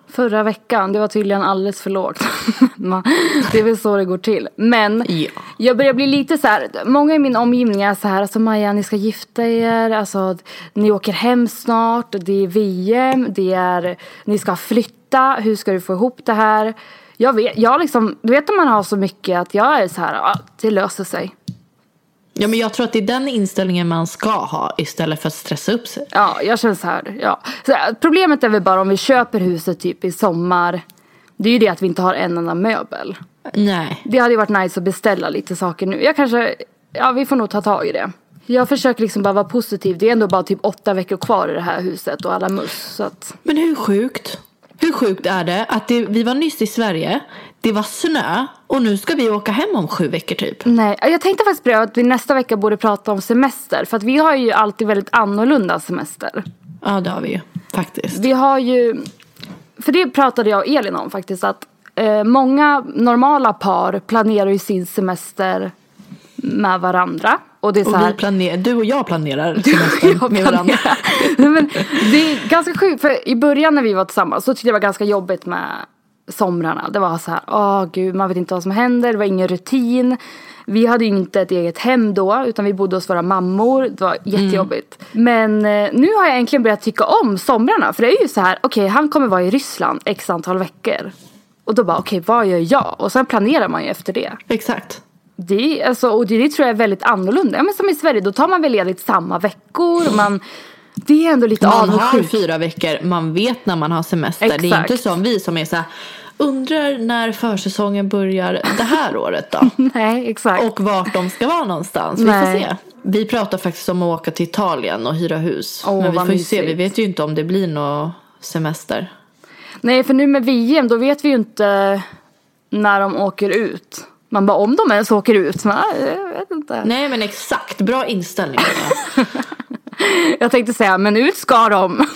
Förra veckan, det var tydligen alldeles för lågt. Det är väl så det går till. Men ja. Jag börjar bli lite så här. Många i min omgivning är så här. Alltså Maja, ni ska gifta er. Alltså ni åker hem snart. Det är V M. Det är, ni ska flytta. Hur ska du få ihop det här? Jag vet, jag liksom, du vet att man har så mycket att jag är så här. Ja, det löser sig. Ja, men jag tror att det är den inställningen man ska ha istället för att stressa upp sig. Ja, jag känner så här, ja. Så här, problemet är väl bara om vi köper huset typ i sommar. Det är ju det att vi inte har en enda möbel. Nej. Det hade ju varit nice att beställa lite saker nu. Jag kanske, ja vi får nog ta tag i det. Jag försöker liksom bara vara positiv. Det är ändå bara typ åtta veckor kvar i det här huset och alla muss. Så att... Men hur sjukt? Hur sjukt är det att det, vi var nyss i Sverige, det var snö och nu ska vi åka hem om sju veckor typ? Nej, jag tänkte faktiskt på det att vi nästa vecka borde prata om semester. För att vi har ju alltid väldigt annorlunda semester. Ja, det har vi ju, faktiskt. Vi har ju, för det pratade jag och Elin om faktiskt, att eh, många normala par planerar ju sin semester med varandra. Och det är så här, och vi planer, du och jag planerar semestern jag med varandra. Men det är ganska sjukt, för i början när vi var tillsammans så tyckte jag det var ganska jobbigt med somrarna. Det var så här, åh gud, man vet inte vad som händer, det var ingen rutin. Vi hade ju inte ett eget hem då, utan vi bodde hos våra mammor. Det var jättejobbigt. Mm. Men eh, nu har jag egentligen börjat tycka om somrarna. För det är ju så här, okej, okay, han kommer vara i Ryssland x antal veckor. Och då bara, okej, okay, vad gör jag? Och sen planerar man ju efter det. Exakt. Det, alltså, och det, det tror jag är väldigt annorlunda. Ja, men som i Sverige, då tar man väl ledigt samma veckor. Man, det är ändå lite avundsjukt. Man har fyra veckor, man vet när man har semester. Exakt. Det är inte som vi som är så här, undrar när försäsongen börjar det här året då. Nej, exakt. Och vart de ska vara någonstans. Vi får se. Vi pratar faktiskt om att åka till Italien och hyra hus. Oh, men vi får ju se, vi vet ju inte om det blir någon semester. Nej, för nu med V M, då vet vi ju inte när de åker ut. Man bara, om de ens åker ut. Men, jag vet inte. Nej, men exakt. Bra inställning. Jag tänkte säga, men ut ska de.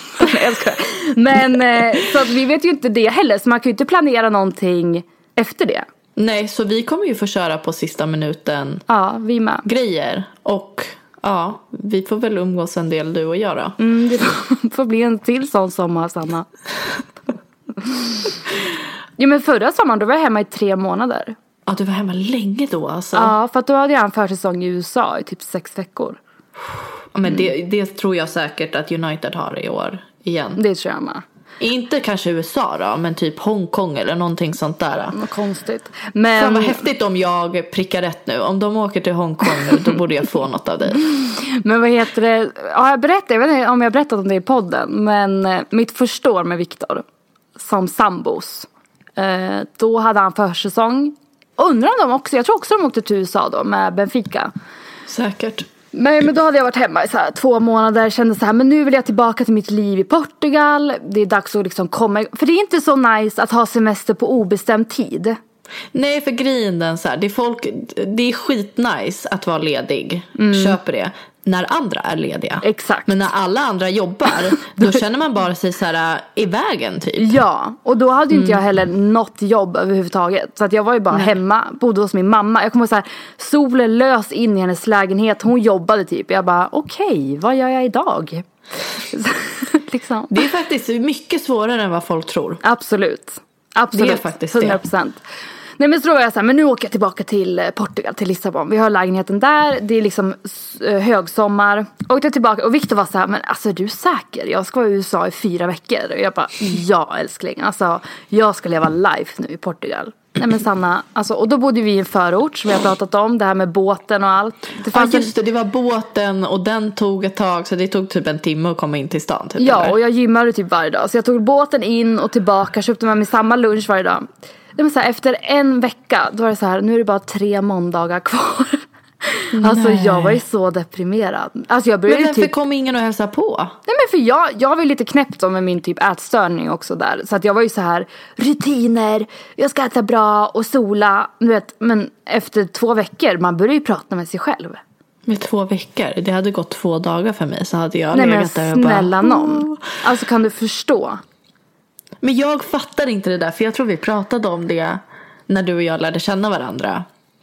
Men så att vi vet ju inte det heller. Så man kan ju inte planera någonting efter det. Nej, så vi kommer ju få köra på sista minuten. Ja, vi med. Grejer. Och ja, vi får väl umgås en del, du och jag då. Mm, det får bli en till sån sommar, Sanna. Ja, men förra sommaren då var jag hemma i tre månader. Ja, du var hemma länge då alltså. Ja, för att då hade jag en försäsong i U S A i typ sex veckor. Ja, men det, det tror jag säkert att United har i år igen. Det tror jag med. Inte kanske U S A då, men typ Hongkong eller någonting sånt där. Vad konstigt. Men... Fan vad häftigt om jag prickar rätt nu. Om de åker till Hongkong nu, då borde jag få något av dig. Men vad heter det? Ja, jag berättade, jag vet inte om jag berättat om det i podden. Men mitt första år med Viktor som sambos. Då hade han försäsong. Undrar om de också, jag tror också de åkte till U S A då med Benfica. Säkert. Men, men då hade jag varit hemma i så här två månader. Kände så här, men nu vill jag tillbaka till mitt liv i Portugal. Det är dags att liksom komma. För det är inte så nice att ha semester på obestämd tid. Nej, för grejen den så här, det är folk, det är skitnice att vara ledig. Mm. Köper det. När andra är lediga. Exakt. Men när alla andra jobbar, då känner man bara sig så här i vägen typ. Ja, och då hade mm. inte jag heller något jobb överhuvudtaget. Så att jag var ju bara Nej. hemma, bodde hos min mamma. Jag kommer så här, solen lös in i hennes lägenhet. Hon jobbade typ. Jag bara, okej, okay, vad gör jag idag? Liksom. Det är faktiskt mycket svårare än vad folk tror. Absolut. Absolut. Det är faktiskt hundra procent. Det. Nej, men så då var jag så här, men nu åker jag tillbaka till Portugal, till Lissabon. Vi har lägenheten där, det är liksom högsommar. Åkte tillbaka och Victor var så här, men alltså är du säker? Jag ska vara i U S A i fyra veckor. Och jag bara, ja älskling, alltså jag ska leva life nu i Portugal. Nej men Sanna, alltså, och då bodde vi i en förort som vi har pratat om, det här med båten och allt. Det ja just det, det var båten och den tog ett tag, så det tog typ en timme att komma in till stan typ, ja, eller? Och jag gymmade typ varje dag. Så jag tog båten in och tillbaka, köpte med mig samma lunch varje dag. Det var så här, efter en vecka, då var det så här, nu är det bara tre måndagar kvar. Alltså Nej. jag var ju så deprimerad. Alltså jag började men varför typ... kom ingen att hälsa på? Nej men för jag, jag var ju lite knäppt med min typ ätstörning också där. Så att jag var ju så här, rutiner, jag ska äta bra och sola. Du vet, men efter två veckor, man börjar ju prata med sig själv. Med två veckor? Det hade gått två dagar för mig, så hade jag Nej, legat där och bara... Nej men snälla någon. Alltså kan du förstå? Men jag fattar inte det där, för jag tror vi pratade om det när du och jag lärde känna varandra.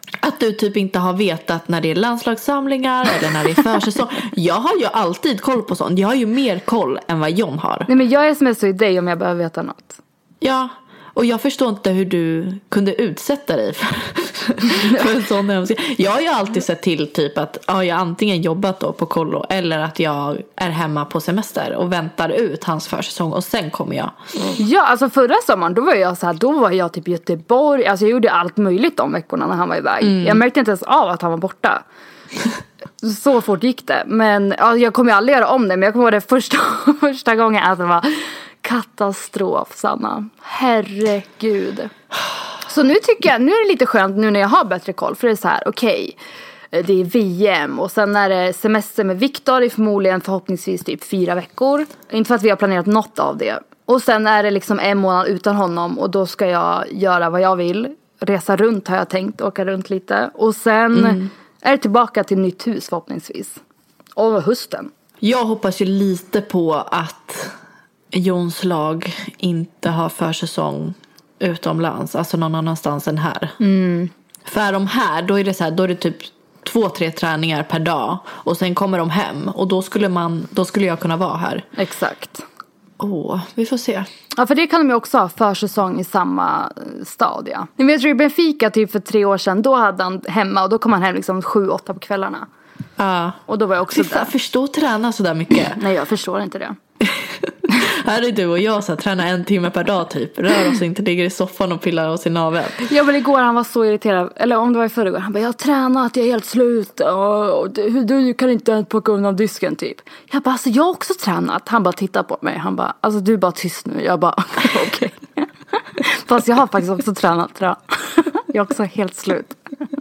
Att du typ inte har vetat när det är landslagssamlingar eller när det är försäsong. Jag har ju alltid koll på sånt. Jag har ju mer koll än vad John har. Nej, men jag är som är så i dig om jag behöver veta något. Ja, och jag förstår inte hur du kunde utsätta dig för, för en sån hemsida. Jag har ju alltid sett till typ att ja, jag antingen jobbat då på kollo eller att jag är hemma på semester och väntar ut hans försäsong och sen kommer jag. Ja, alltså förra sommaren då var jag så här, då var jag typ i Göteborg. Alltså jag gjorde allt möjligt de veckorna när han var iväg. Mm. Jag märkte inte ens av att han var borta. Så fort gick det. Men ja, jag kommer ju aldrig göra om det. Men jag kommer ihåg det första, första gången att det var katastrof, Sanna. Herregud. Så nu tycker jag, nu är det lite skönt nu när jag har bättre koll. För det är så här, okej, okay, det är V M. Och sen är det semester med Viktor i förmodligen förhoppningsvis typ fyra veckor. Inte för att vi har planerat något av det. Och sen är det liksom en månad utan honom. Och då ska jag göra vad jag vill. Resa runt har jag tänkt, åka runt lite. Och sen mm. är det tillbaka till nytt hus förhoppningsvis. Och hösten. Jag hoppas ju lite på att Jons lag inte har försäsong utomlands, alltså någon annanstans än här. Mm. För de här, då är det så här, då är det typ två, tre träningar per dag och sen kommer de hem och då skulle man, då skulle jag kunna vara här. Exakt. Åh, oh, vi får se. Ja, för det kan de ju också ha försäsong i samma stad, ja. Ni vet ju Benfica typ för tre år sedan, då hade han hemma och då kom han hem liksom sju, åtta på kvällarna. Ja. Uh, och då var jag också där. Förstå träna så där mycket. Nej, jag förstår inte det. Här är du och jag så här, tränar en timme per dag typ. Rör oss inte, ligger i soffan och pillar oss i naveln. Ja, men igår han var så irriterad. Eller om det var i förrgår. Han bara, jag har tränat, jag är helt slut. Och, och du, du kan inte ens plocka undan disken typ. Jag bara, alltså jag har också tränat. Han bara tittar på mig. Han bara, alltså du är bara tyst nu. Jag bara, okej. Okay. Fast jag har faktiskt också tränat, tror jag. Jag är också helt slut.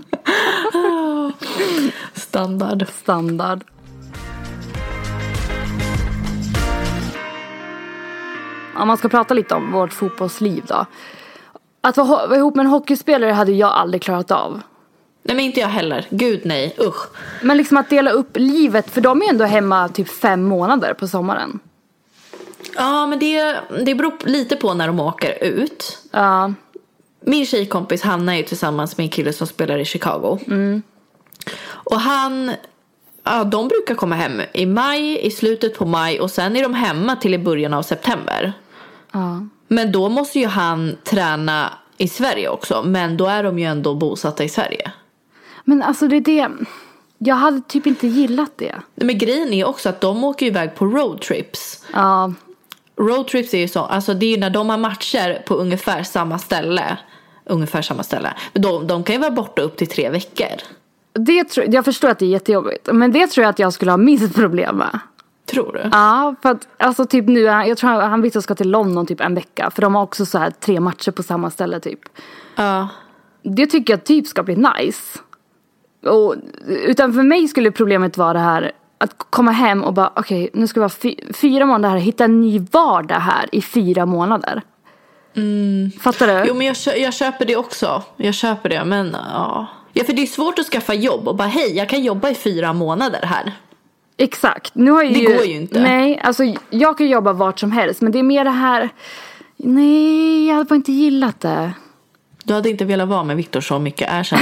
Standard. Standard. Om man ska prata lite om vårt fotbollsliv då. Att vara, vara ihop med en hockeyspelare hade jag aldrig klarat av. Nej, men inte jag heller. Gud nej, usch. Men liksom att dela upp livet, för de är ändå hemma typ fem månader på sommaren. Ja, men det, det beror lite på när de åker ut. Ja. Min tjejkompis Hanna är ju tillsammans med en kille som spelar i Chicago. Mm. Och han... Ja, de brukar komma hem i maj, i slutet på maj och sen är de hemma till i början av september. Ja. Men då måste ju han träna i Sverige också, men då är de ju ändå bosatta i Sverige. Men alltså det är det, jag hade typ inte gillat det. Men grejen är också att de åker iväg på roadtrips. Ja. Roadtrips är ju så, alltså det är ju när de har matcher på ungefär samma ställe. Ungefär samma ställe. Men de, de kan ju vara borta upp till tre veckor. Det tror, jag förstår att det är jättejobbigt. Men det tror jag att jag skulle ha minst problem med. Tror du? Ja, för att alltså typ nu, jag tror han, han visst ska till London typ en vecka. För de har också så här tre matcher på samma ställe typ. Ja. Det tycker jag typ ska bli nice. Och, utan för mig skulle problemet vara det här. Att komma hem och bara, okej, okay, nu ska vi vara fy, fyra månader här. Hitta en ny vardag här i fyra månader. Mm. Fattar du? Jo, men jag, jag köper det också. Jag köper det, men ja. Ja, för det är svårt att skaffa jobb och bara, hej, jag kan jobba i fyra månader här. Exakt. Nu har jag det ju, går ju inte. Nej, alltså jag kan jobba vart som helst. Men det är mer det här, nej, jag hade bara inte gillat det. Du hade inte velat vara med Viktor så mycket, erkänn.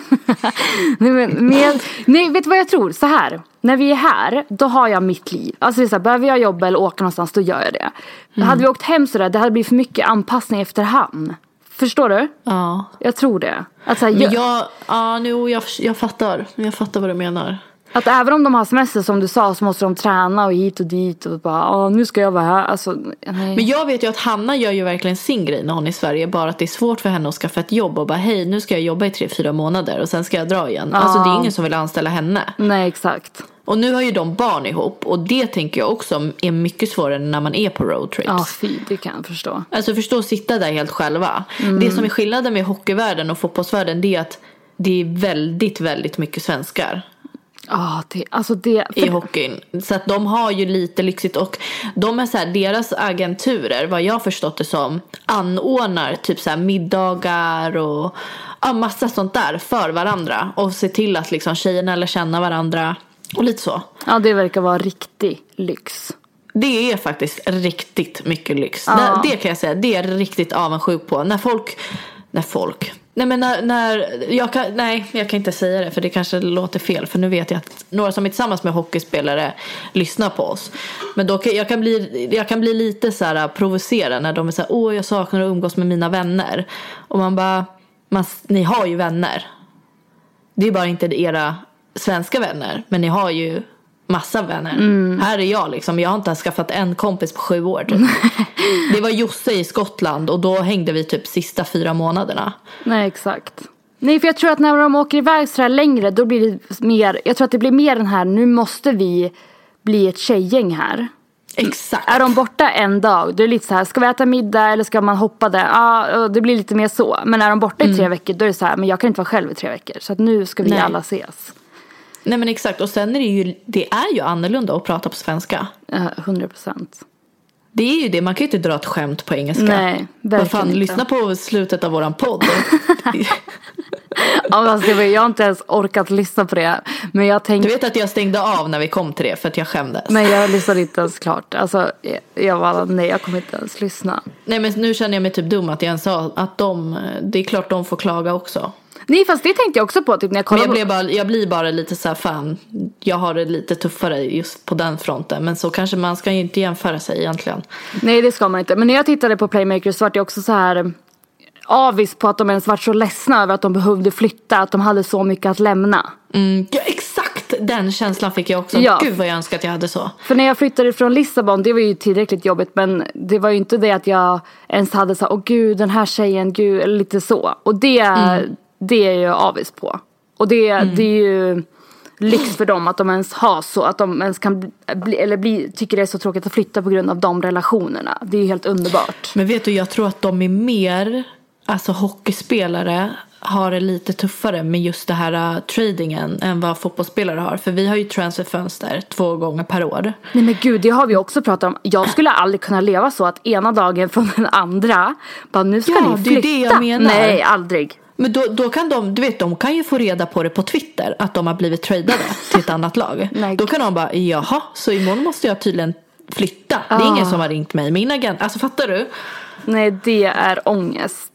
nej, men, men, nej, vet du vad jag tror? Så här, när vi är här, då har jag mitt liv. Alltså det är så här, behöver jag jobba eller åka någonstans, då gör jag det. Mm. Hade vi åkt hem så där, det hade blivit för mycket anpassning efterhand. Förstår du? Ja. Jag tror det. Att, så här, men jag, jag, ja, nu, jag, jag fattar. Jag fattar vad du menar. Att även om de har semester som du sa, så måste de träna och hit och dit och bara, nu ska jag vara här. Alltså, nej. Men jag vet ju att Hanna gör ju verkligen sin grej när hon är i Sverige. Bara att det är svårt för henne att skaffa ett jobb och bara, hej, nu ska jag jobba i tre, fyra månader och sen ska jag dra igen. Ja. Alltså det är ingen som vill anställa henne. Nej, exakt. Och nu har ju de barn ihop. Och det tänker jag också är mycket svårare när man är på roadtrips. Ja, fy, det kan jag förstå. Alltså förstå att sitta där helt själva. Mm. Det som är skillnaden med hockeyvärlden och fotbollsvärlden, det är att det är väldigt, väldigt mycket svenskar. Ja, det, alltså det... I hockeyn. Så att de har ju lite lyxigt. Och de är så här, deras agenturer, vad jag förstått det som, anordnar typ så här middagar och ja, massa sånt där för varandra. Och se till att liksom tjejerna lär känna varandra. Och lite så. Ja, det verkar vara riktig lyx. Det är faktiskt riktigt mycket lyx. Ja. Det, det kan jag säga, det är riktigt avundsjuk på. När folk... När folk... Nej men när, när jag kan, nej jag kan inte säga det för det kanske låter fel, för nu vet jag att några som är tillsammans med hockeyspelare lyssnar på oss. Men då kan jag kan bli jag kan bli lite så här provocerad när de är så här, åh jag saknar att umgås med mina vänner. Och man bara, man, ni har ju vänner. Det är bara inte era svenska vänner, men ni har ju massa vänner. Mm. Här är jag liksom. Jag har inte ens skaffat en kompis på sju år typ. Det var Josse i Skottland och då hängde vi typ sista fyra månaderna. Nej, exakt. Nej, för jag tror att när de åker iväg så här längre, då blir det mer, jag tror att det blir mer den här, nu måste vi bli ett tjejgäng här. Exakt. Är de borta en dag, då är det lite så här, ska vi äta middag eller ska man hoppa där? Ja, det blir lite mer så. Men är de borta i tre mm. veckor, då är det så här, men jag kan inte vara själv i tre veckor. Så att nu ska vi Nej. alla ses. Nej men exakt, och sen är det ju, det är ju annorlunda att prata på svenska. hundra procent. Det är ju det, man kan ju inte dra ett skämt på engelska. Nej, verkligen fan, inte. Lyssna på slutet av våran podd. Ja, alltså, jag har inte ens orkat lyssna på det. Men jag tänkte... Du vet att jag stängde av när vi kom till det för att jag skämdes. Men jag lyssnade inte ens klart. Alltså, jag var nej, jag kommer inte ens lyssna. Nej, men nu känner jag mig typ dum att jag ens sa att de, det är klart de får klaga också. Nej, fast det tänkte jag också på typ när jag kollade. Men jag, blev bara, jag blir bara lite så här, fan, jag har det lite tuffare just på den fronten. Men så kanske man ska ju inte jämföra sig egentligen. Nej, det ska man inte. Men när jag tittade på Playmakers så var det också så här avis på att de ens var så ledsna över att de behövde flytta, att de hade så mycket att lämna. Mm, ja, exakt. Den känslan fick jag också. Ja. Gud vad jag önskar att jag hade så. För när jag flyttade från Lissabon, det var ju tillräckligt jobbigt, men det var ju inte det att jag ens hade så, åh gud, den här tjejen, gud, eller lite så. Och det, mm. det är jag avis på. Och det, mm. det är ju lyx för dem att de ens har så, att de ens kan bli, eller bli, tycker det är så tråkigt att flytta på grund av de relationerna. Det är ju helt underbart. Men vet du, jag tror att de är mer, alltså hockeyspelare har det lite tuffare med just det här uh, tradingen än vad fotbollsspelare har. För vi har ju transferfönster två gånger per år. Nej men gud, det har vi också pratat om. Jag skulle aldrig kunna leva så att ena dagen från den andra, bara nu ska ja, ni flytta. Det är det jag menar. Nej, aldrig. Men då, då kan de, du vet, de kan ju få reda på det på Twitter att de har blivit tradade till ett annat lag. Nej. Då kan de bara, jaha, så imorgon måste jag tydligen flytta. Ah. Det är ingen som har ringt mig. Min agent, alltså fattar du? Nej, det är ångest.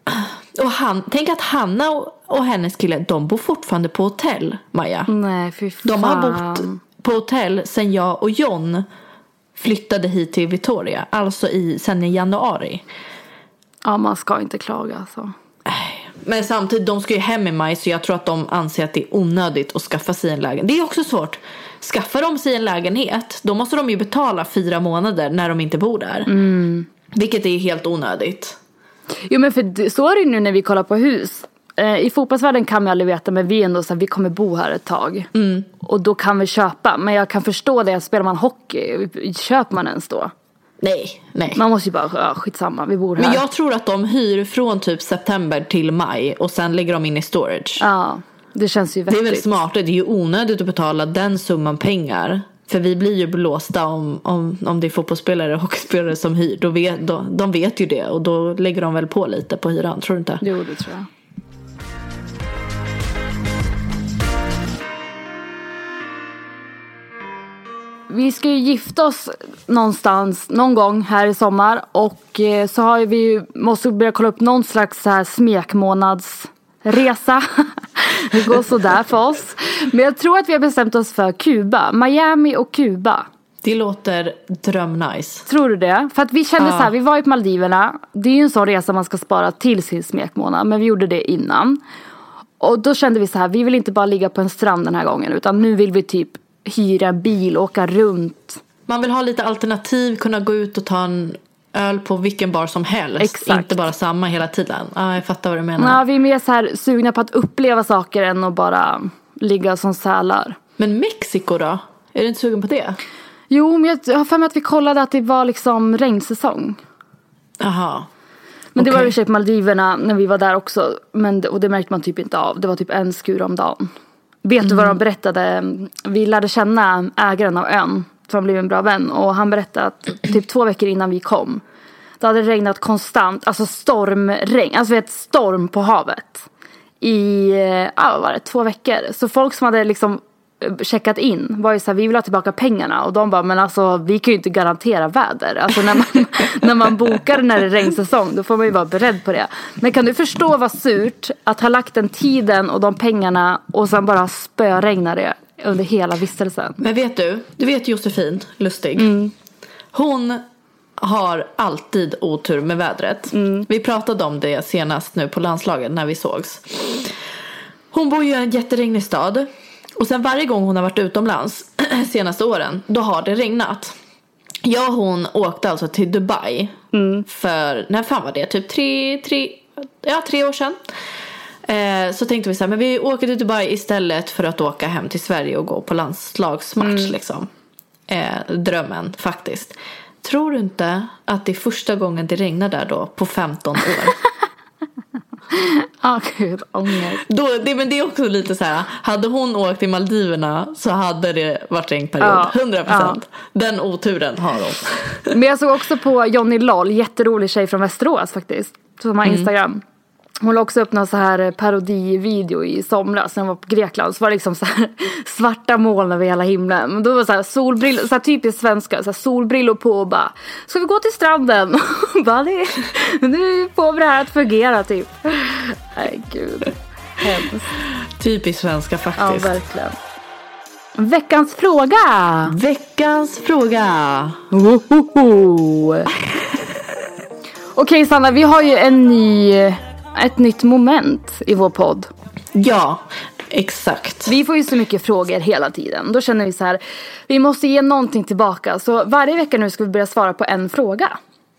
Och han, tänk att Hanna och, och hennes kille, de bor fortfarande på hotell, Maja. Nej, fy fan. De har bott på hotell sen jag och John flyttade hit till Victoria. Alltså i, sen i januari. Ja, man ska inte klaga alltså. Men samtidigt, de ska ju hem i maj, så jag tror att de anser att det är onödigt att skaffa sig en lägenhet. Det är också svårt. Skaffar de sig en lägenhet, då måste de ju betala fyra månader när de inte bor där. Mm. Vilket är helt onödigt. Jo, men för så är det nu när vi kollar på hus. Eh, I fotbollsvärlden kan vi aldrig veta, men vi är ändå så här, vi kommer bo här ett tag. Mm. Och då kan vi köpa. Men jag kan förstå det, spelar man hockey, köper man ens då? Nej, nej. Man måste ju bara, ja, skitsamma, vi bor här. Men jag tror att de hyr från typ september till maj och sen lägger de in i storage. Ja, det känns ju vettigt. Det är väl smart, det är ju onödigt att betala den summan pengar. För vi blir ju blåsta om, om, om det är fotbollsspelare och hockeyspelare som hyr. Då vet, då, de vet ju det, och då lägger de väl på lite på hyran, tror du inte? Jo, det tror jag. Vi ska ju gifta oss någonstans någon gång här i sommar. Och så har vi ju, måste börja kolla upp någon slags så här smekmånadsresa. Det går så där för oss. Men jag tror att vi har bestämt oss för Kuba. Miami och Kuba. Det låter drömnice. Tror du det? För att vi kände ja. så här, vi var i Maldiverna. Det är ju en sån resa man ska spara till sin smekmånad. Men vi gjorde det innan. Och då kände vi så här, vi vill inte bara ligga på en strand den här gången. Utan nu vill vi typ hyra en bil och åka runt. Man vill ha lite alternativ, kunna gå ut och ta en öl på vilken bar som helst. Exakt. Inte bara samma hela tiden. Ja, jag fattar vad du menar. Ja, vi är mer så här sugna på att uppleva saker än att bara ligga som sälar. Men Mexiko då? Är du inte sugen på det? Jo, men jag har för mig att vi kollade att det var liksom regnsäsong. Aha. Men okay. det var ju typ Maldiverna när vi var där också. Men, och det märkte man typ inte av. Det var typ en skur om dagen. Vet mm. du vad de berättade? Vi lärde känna ägaren av ön, som blev en bra vän. Och han berättade att typ två veckor innan vi kom, det hade regnat konstant. Alltså stormregn. Alltså vi hade ett storm på havet. I, ja vad var det, två veckor. Så folk som hade liksom checkat in var ju så här, vi vill ha tillbaka pengarna. Och de bara, men alltså vi kan ju inte garantera väder. Alltså när man, när man bokar när det är regnsäsong, då får man ju vara beredd på det. Men kan du förstå vad surt att ha lagt den tiden och de pengarna och sen bara spöregna det under hela vistelsen. Men vet du, du vet Josefin Lustig. Mm. Hon har alltid otur med vädret. Mm. Vi pratade om det senast nu på landslaget när vi sågs. Hon bor ju i en jätteregnig stad. Och sen varje gång hon har varit utomlands senaste åren, då har det regnat. Jag och hon åkte alltså till Dubai mm. för, när fan var det? Typ tre, tre, ja, tre år sedan. Eh, så tänkte vi så här, men vi åker till Dubai istället för att åka hem till Sverige och gå på landslagsmatch mm. liksom. Eh, drömmen faktiskt. Tror du inte att det är första gången det regnar där då på femton år? Ah, gud, ångest. Då, det, men det är också lite så här, hade hon åkt till Maldiverna så hade det varit regnperiod, ja, hundra procent. Ja. Den oturen har hon. Men jag såg också på Johnny Loll, jätterolig tjej från Västerås faktiskt, som har Instagram. Mm. Hon la också upp någon så här parodivideo i somras när hon var på Grekland. Så var det liksom så här svarta moln över hela himlen. Men då var det så här solbrillor, så här typiskt svenska, så här solbrillor på och bara, ska vi gå till stranden? bara, det, nu får vi det här att fungera typ. Nej gud, hemskt. Typiskt svenska faktiskt. Ja, verkligen. Veckans fråga. Veckans fråga. Okej, okay, Sanna, vi har ju en ny... ett nytt moment i vår podd. Ja, exakt. Vi får ju så mycket frågor hela tiden. Då känner vi så här, vi måste ge någonting tillbaka. Så varje vecka nu ska vi börja svara på en fråga.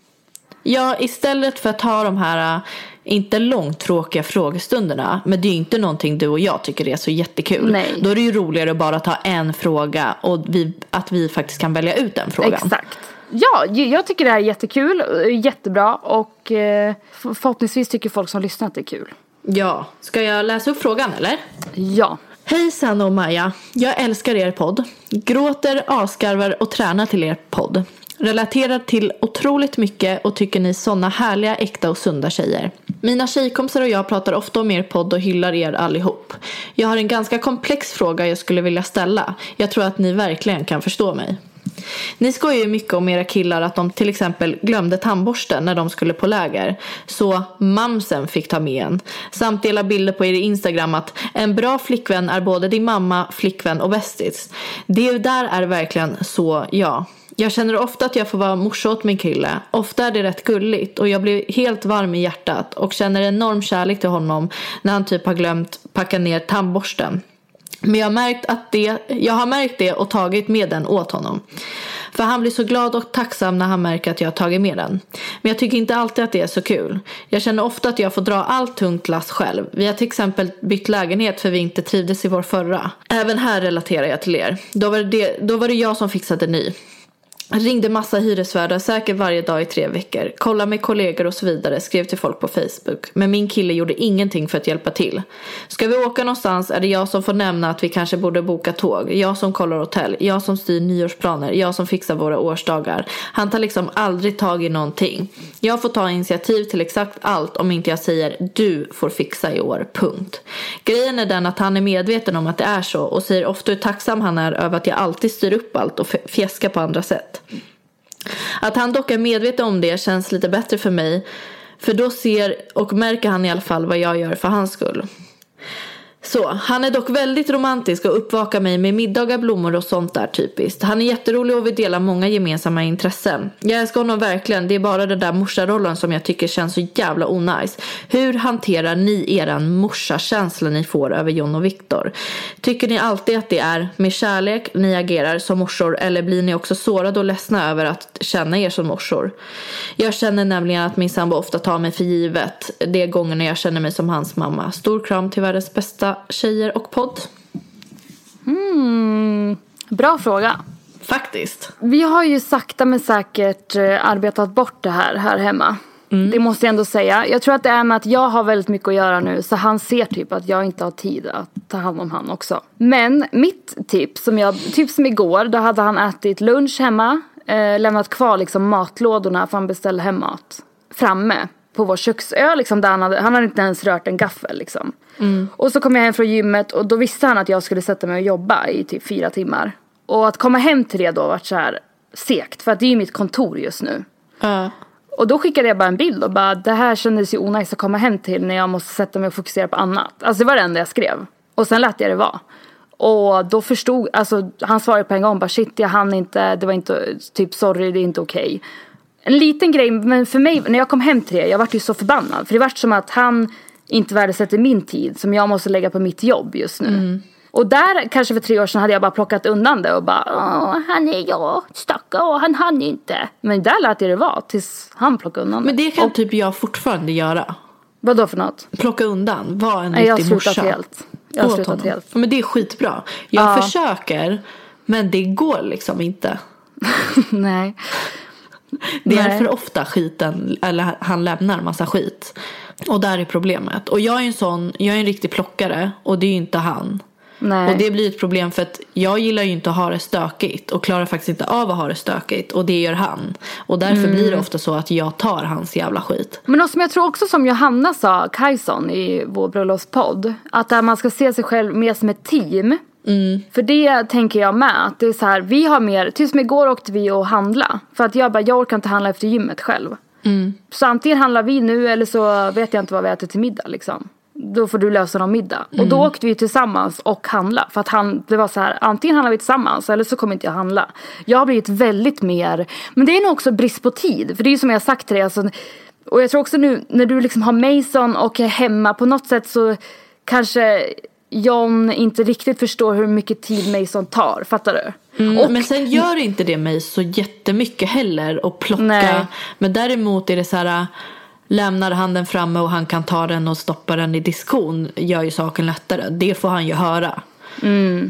Ja, istället för att ha de här inte långtråkiga frågestunderna. Men det är ju inte någonting du och jag tycker är så jättekul. Nej. Då är det ju roligare att bara ta en fråga och vi, att vi faktiskt kan välja ut den frågan. Exakt. Ja, jag tycker det här är jättekul, jättebra och eh, förhoppningsvis tycker folk som lyssnar att det är kul. Ja, ska jag läsa upp frågan eller? Ja. Hej Sanna och Maja, jag älskar er podd. Gråter, asgarvar och tränar till er podd. Relaterar till otroligt mycket och tycker ni såna härliga, äkta och sunda tjejer. Mina tjejkompisar och jag pratar ofta om er podd och hyllar er allihop. Jag har en ganska komplex fråga jag skulle vilja ställa. Jag tror att ni verkligen kan förstå mig. Ni skojar ju mycket om era killar att de till exempel glömde tandborsten när de skulle på läger. Så mamsen fick ta med en. Samt dela bilder på er Instagram att en bra flickvän är både din mamma, flickvän och bästis. Det där är verkligen så, ja. Jag känner ofta att jag får vara morsa åt min kille. Ofta är det rätt gulligt och jag blir helt varm i hjärtat och känner enorm kärlek till honom när han typ har glömt packa ner tandborsten. Men jag har märkt att det, jag har märkt det och tagit med den åt honom. För han blir så glad och tacksam när han märker att jag har tagit med den. Men jag tycker inte alltid att det är så kul. Jag känner ofta att jag får dra allt tungt last själv. Vi har till exempel bytt lägenhet för vi inte trivdes i vår förra. Även här relaterar jag till er. Då var det, då var det jag som fixade ny. Ringde massa hyresvärdar säkert varje dag i tre veckor. Kollade med kollegor och så vidare. Skrev till folk på Facebook. Men min kille gjorde ingenting för att hjälpa till. Ska vi åka någonstans är det jag som får nämna att vi kanske borde boka tåg. Jag som kollar hotell. Jag som styr nyårsplaner. Jag som fixar våra årsdagar. Han tar liksom aldrig tag i någonting. Jag får ta initiativ till exakt allt om inte jag säger du får fixa i år. Punkt. Grejen är den att han är medveten om att det är så. Och säger ofta hur tacksam han är över att jag alltid styr upp allt och fjäskar på andra sätt. Att han dock är medveten om det känns lite bättre för mig. För då ser och märker han i alla fall vad jag gör för hans skull. Så, han är dock väldigt romantisk och uppvakar mig med middagar, blommor och sånt där typiskt. Han är jätterolig och vi delar många gemensamma intressen. Jag älskar honom verkligen, det är bara den där morsarollen som jag tycker känns så jävla onajs. Hur hanterar ni eran morsakänsla ni får över John och Viktor? Tycker ni alltid att det är med kärlek ni agerar som morsor eller blir ni också sårade och ledsna över att känna er som morsor? Jag känner nämligen att min sambo ofta tar mig för givet de gångerna jag känner mig som hans mamma. Stor kram till världens bästa tjejer och podd. Mm, bra fråga. Faktiskt. Vi har ju sakta men säkert arbetat bort det här här hemma. Mm. Det måste jag ändå säga. Jag tror att det är med att jag har väldigt mycket att göra nu. Så han ser typ att jag inte har tid att ta hand om han också. Men mitt tips som jag, typ som igår, då hade han ätit lunch hemma. Eh, lämnat kvar liksom matlådorna för han beställde hem mat. Framme. på vår köksö liksom, där han hade, han hade inte ens rört en gaffel liksom. Mm. Och så kom jag hem från gymmet och då visste han att jag skulle sätta mig och jobba i typ fyra timmar. Och att komma hem till det då var så här segt, för att det är ju mitt kontor just nu. Uh. Och då skickade jag bara en bild och bara, det här kändes ju onajs att komma hem till när jag måste sätta mig och fokusera på annat. Alltså det var det enda jag skrev. Och sen lät jag det vara. Och då förstod, alltså han svarade på en gång bara, shit jag hann inte, det var inte, typ sorry det är inte okej. Okay. En liten grej, men för mig, när jag kom hem till det, jag var ju så förbannad. För det var som att han inte värdesätter min tid som jag måste lägga på mitt jobb just nu. Mm. Och där, kanske för tre år sedan, hade jag bara plockat undan det och bara, åh, han är jag, stackare, och han hann inte. Men där lät det vara tills han plockade undan det. Men det kan och, typ jag fortfarande göra. Vad då för något? Plocka undan, var en Nej, riktig morsa. Jag har slutat helt. Jag har slutat helt. Men det är skitbra. Jag ja. försöker, men det går liksom inte. Nej. Det är Nej. för ofta skiten, eller han lämnar massa skit. Och där är problemet. Och jag är en sån, jag är en riktig plockare, och det är ju inte han. Nej. Och det blir ett problem för att jag gillar ju inte att ha det stökigt och klarar faktiskt inte av att ha det stökigt, och det gör han. Och därför mm. blir det ofta så att jag tar hans jävla skit. Men något som jag tror också, som Johanna sa, Kajson i vår bröllopspodd, att där man ska se sig själv mer som ett team. Mm. För det tänker jag med, att det är så här, vi har mer, tills som igår åkte vi och handla. För att jag bara, jag orkar inte handla efter gymmet själv. Mm. Så antingen handlar vi nu, eller så vet jag inte vad vi äter till middag liksom. Då får du lösa någon middag. Mm. Och då åkte vi tillsammans och handla. För att han, det var så här, antingen handlar vi tillsammans eller så kommer inte jag handla. Jag har blivit väldigt mer, men det är nog också brist på tid. För det är ju som jag har sagt till dig, alltså, och jag tror också nu när du liksom har Mason och är hemma, på något sätt så kanske John inte riktigt förstår hur mycket tid Mason tar, fattar du? Mm, och, men sen gör inte det mig så jättemycket heller att plocka. Nej. Men däremot är det så här, lämnar han den framme och han kan ta den och stoppa den i diskon, gör ju saken lättare. Det får han ju höra. Mm,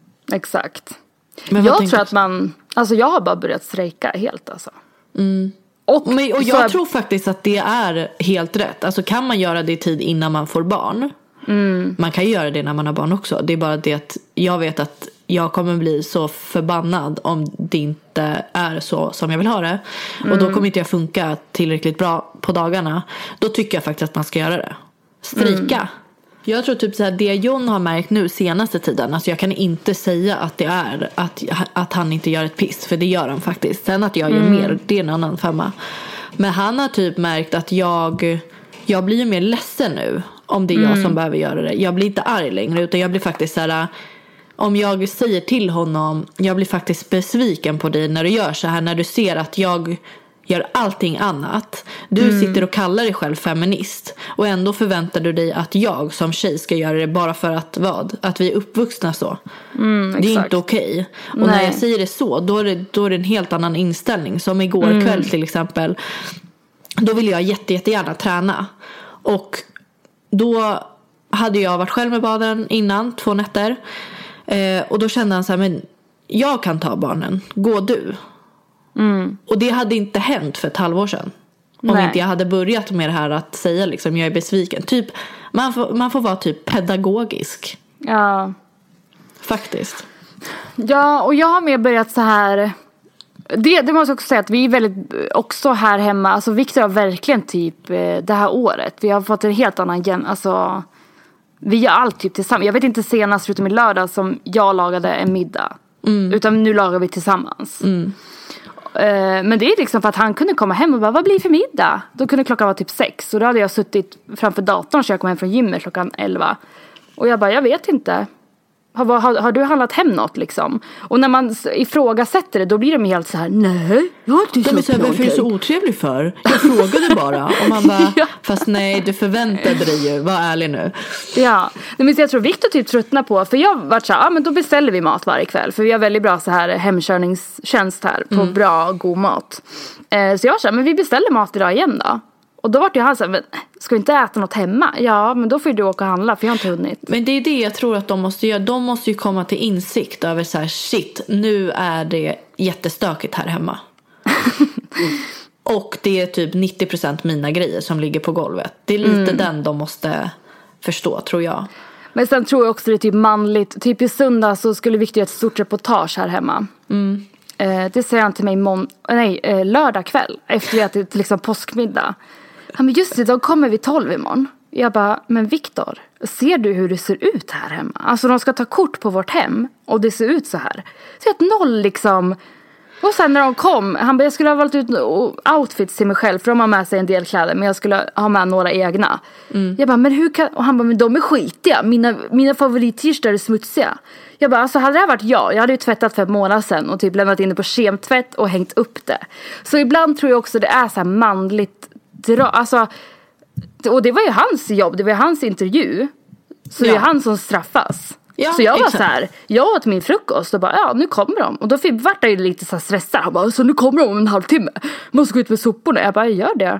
exakt. Men jag tror att man, alltså jag har bara börjat strejka helt alltså. Mm. Och, men, och jag, jag tror faktiskt att det är helt rätt. Alltså kan man göra det i tid innan man får barn. Mm. Man kan ju göra det när man har barn också. Det är bara det att jag vet att jag kommer bli så förbannad om det inte är så som jag vill ha det. Mm. Och då kommer inte jag funka tillräckligt bra på dagarna. Då tycker jag faktiskt att man ska göra det. Strika. Mm. Jag tror typ så här, det John har märkt nu senaste tiden, alltså jag kan inte säga att det är att, att han inte gör ett piss, för det gör han faktiskt. Sen att jag gör mm. mer, det är en annan femma. Men han har typ märkt att jag jag blir ju mer ledsen nu om det är jag mm. som behöver göra det. Jag blir inte arg längre, utan jag blir faktiskt så här, om jag säger till honom, jag blir faktiskt besviken på dig när du gör så här, när du ser att jag gör allting annat. Du mm. sitter och kallar dig själv feminist, och ändå förväntar du dig att jag som tjej ska göra det bara för att vad? Att vi är uppvuxna så. Mm, det är inte okej. Okay. Och när jag säger det så, då är det, då är det en helt annan inställning. Som igår mm. kväll till exempel. Då ville jag jätte, jättegärna träna. Och då hade jag varit själv med barnen innan, två nätter. Eh, och då kände han så här, men jag kan ta barnen, gå du. Mm. Och det hade inte hänt för ett halvår sedan. Om Nej. inte jag hade börjat med det här att säga liksom, jag är besviken. Typ, man får, man får vara typ pedagogisk. Ja. Faktiskt. Ja, och jag har mer börjat så här. Det, det måste jag också säga att vi är väldigt också här hemma. Alltså Victor har verkligen typ det här året. Vi har fått en helt annan gen, alltså vi gör allt typ tillsammans. Jag vet inte senast förutom i lördag som jag lagade en middag. Mm. Utan nu lagar vi tillsammans. Mm. Men det är liksom för att han kunde komma hem och bara, vad blir för middag? Då kunde klockan vara typ sex. Och då hade jag suttit framför datorn så jag kom hem från gymmet klockan elva. Och jag bara, jag vet inte. Har, har, har du handlat hem något liksom? Och när man ifrågasätter det, då blir de helt så här, nej, jag har inte köpt någonting. Varför är du så otrevlig för? Jag frågade bara. Och man bara, ja. Fast nej, du förväntade dig ju. Var ärlig nu. Ja, men jag tror Victor typ tröttnar på. För jag var så här, ja men då beställer vi mat varje kväll. För vi har väldigt bra så här hemkörningstjänst här. På mm. bra, god mat. eh, Så jag sa, men vi beställer mat idag igen då. Och då var det ju han så här, men ska vi inte äta något hemma? Ja, men då får du åka och handla, för jag har inte hunnit. Men det är det jag tror att de måste göra. De måste ju komma till insikt över så här, shit, nu är det jättestökigt här hemma. Och det är typ nittio procent mina grejer som ligger på golvet. Det är lite mm. den de måste förstå, tror jag. Men sen tror jag också det är typ manligt. Typ i söndag så skulle vi göra ett stort reportage här hemma. Mm. Eh, det säger han till mig mån- nej, eh, lördag kväll. Efter att det är liksom påskmiddag. Han bara, just det, de kommer vid tolv imorgon. Jag bara, men Viktor, ser du hur det ser ut här hemma? Alltså de ska ta kort på vårt hem och det ser ut så här. Så att noll liksom. Och sen när de kom, han bara, jag skulle ha valt ut outfits till mig själv. För de har med sig en del kläder, men jag skulle ha med några egna. Mm. Jag bara, men hur kan, och han bara, men de är skitiga. Mina, mina favorit-t-shirtar är smutsiga. Jag bara, alltså hade det varit jag, jag hade ju tvättat för en månad sedan och typ lämnat in det på kemtvätt och hängt upp det. Så ibland tror jag också det är så här manligt dra, alltså, och det var ju hans jobb, det var ju hans intervju. Så ja. Det är han som straffas. Ja, så jag var exakt. Så här, jag åt min frukost och bara, ja nu kommer de. Och då vart jag ju lite så här stressad. Han bara, så nu kommer de om en halvtimme. Måste gå ut med soporna. Jag bara, jag gör det.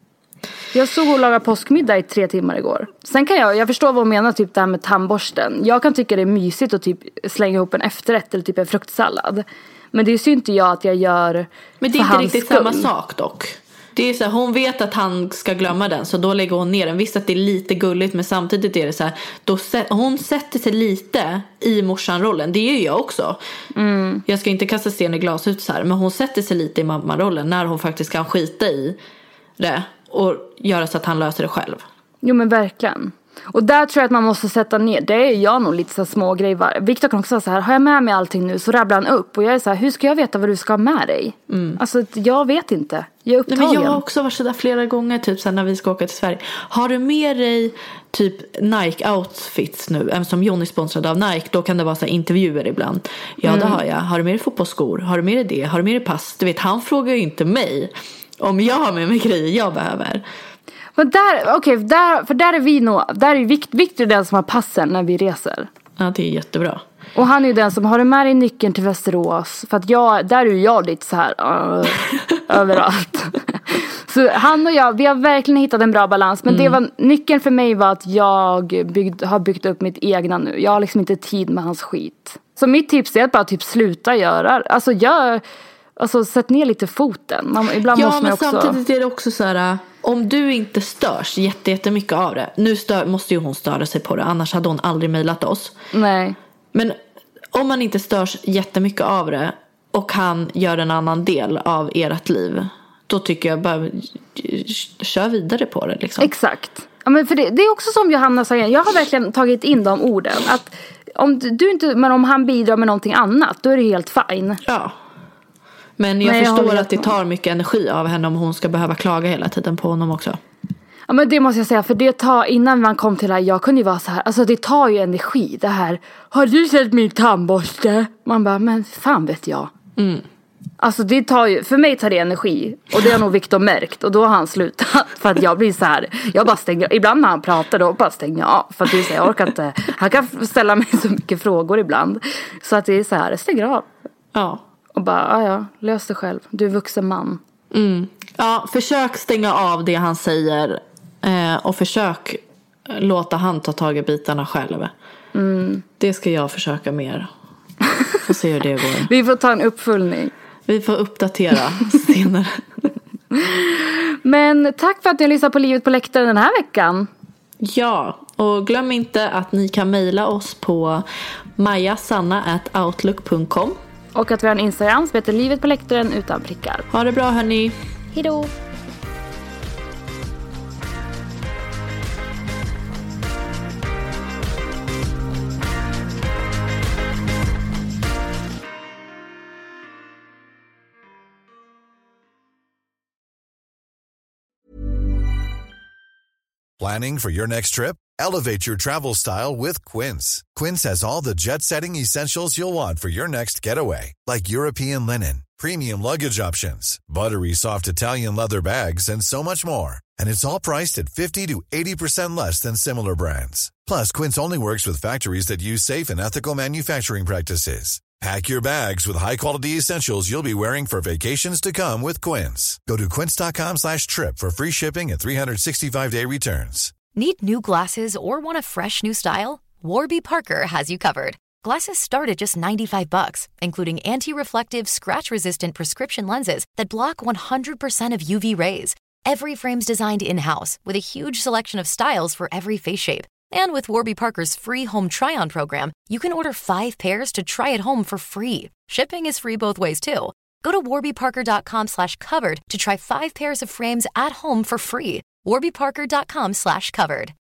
Jag såg och laga påskmiddag i tre timmar igår. Sen kan jag, jag förstår vad hon menar typ det här med tandborsten. Jag kan tycka det är mysigt att typ slänga ihop en efterrätt eller typ en fruktsallad. Men det är ju inte jag att jag gör. Men det är inte riktigt skull. Samma sak dock. Det är så här, hon vet att han ska glömma den, så då lägger hon ner den. Visst att det är lite gulligt, men samtidigt är det så här, då hon sätter sig lite i morsanrollen. Det gör jag också. Mm. Jag ska inte kasta sten i glashus så här, men hon sätter sig lite i mammarollen när hon faktiskt kan skita i det och göra så att han löser det själv. Jo men verkligen. Och där tror jag att man måste sätta ner. Det är jag nog lite så små grejer. Viktor kan också säga så här, har jag med mig allting nu? Så rabblar han upp. Och jag är så här, hur ska jag veta vad du ska ha med dig? Mm. Alltså jag vet inte. Jag är upptagen. Nej, men jag har också varit så där flera gånger typ så här, när vi ska åka till Sverige. Har du med dig typ Nike outfits nu? Även som Jon är sponsrad av Nike. Då kan det vara så här intervjuer ibland. Ja mm. det har jag. Har du med dig fotbollsskor? Har du med dig det? Har du med dig pass? Du vet, han frågar ju inte mig om jag har med mig grejer jag behöver. Men där, okej, okay, där, för där är vi nog, där är Victor, Victor den som har passen när vi reser. Ja, det är jättebra. Och han är ju den som har med dig nyckeln till Västerås. För att jag, där är ju jag lite så här uh, överallt. Så han och jag, vi har verkligen hittat en bra balans. Men mm. det var, nyckeln för mig var att jag byggd, har byggt upp mitt egna nu. Jag har liksom inte tid med hans skit. Så mitt tips är att bara typ sluta göra. Alltså jag... Alltså sätt ner lite foten. Man, ibland ja, måste man men också... samtidigt är det också så här, om du inte störs jätte, jättemycket av det. Nu stör, måste ju hon störa sig på det, annars hade hon aldrig mejlat oss. Nej. Men om man inte störs jättemycket av det och han gör en annan del av ert liv, då tycker jag bara kör vidare på det liksom. Exakt. Ja, men för det, det är också som Johanna sa, jag har verkligen tagit in de orden. Att om du inte, men om han bidrar med någonting annat, då är det helt fine. Ja. Men jag Nej, förstår jag att det tar mycket energi av henne om hon ska behöva klaga hela tiden på honom också. Ja men det måste jag säga, för det tar, innan man kom till det här, jag kunde ju vara så här, alltså det tar ju energi det här. Har du sett min tandborste? Man bara, men fan vet jag. Mm. Alltså det tar ju, för mig tar det energi. Och det har nog Viktor märkt. Och då har han slutat. För att jag blir så här, jag bara stänger, ibland när han pratar då bara stänger jag av. För att det är så här, jag orkar inte, han kan ställa mig så mycket frågor ibland. Så att det är så här, jag stänger av. Ja. Och bara, ja, lös det själv. Du är vuxen man. Mm. Ja, försök stänga av det han säger. Eh, och försök låta han ta tag i bitarna själv. Mm. Det ska jag försöka mer. Får se hur det går. Vi får ta en uppföljning. Vi får uppdatera senare. Men tack för att ni lyssnade på Livet på läktaren den här veckan. Ja, och glöm inte att ni kan mejla oss på majasanna at outlook punkt com. Och att vi har en Instagram som heter Livet på läktaren utan prickar. Ha det bra hörni. Hejdå. Planning for your next trip? Elevate your travel style with Quince. Quince has all the jet-setting essentials you'll want for your next getaway, like European linen, premium luggage options, buttery soft Italian leather bags, and so much more. And it's all priced at fifty to eighty percent less than similar brands. Plus, Quince only works with factories that use safe and ethical manufacturing practices. Pack your bags with high-quality essentials you'll be wearing for vacations to come with Quince. Go to quince.com slash trip for free shipping and three sixty-five day returns. Need new glasses or want a fresh new style? Warby Parker has you covered. Glasses start at just ninety-five bucks, including anti-reflective, scratch-resistant prescription lenses that block one hundred percent of U V rays. Every frame's designed in-house with a huge selection of styles for every face shape. And with Warby Parker's free home try-on program, you can order five pairs to try at home for free. Shipping is free both ways, too. Go to warbyparker.com slash covered to try five pairs of frames at home for free. warbyparker dot com slash covered.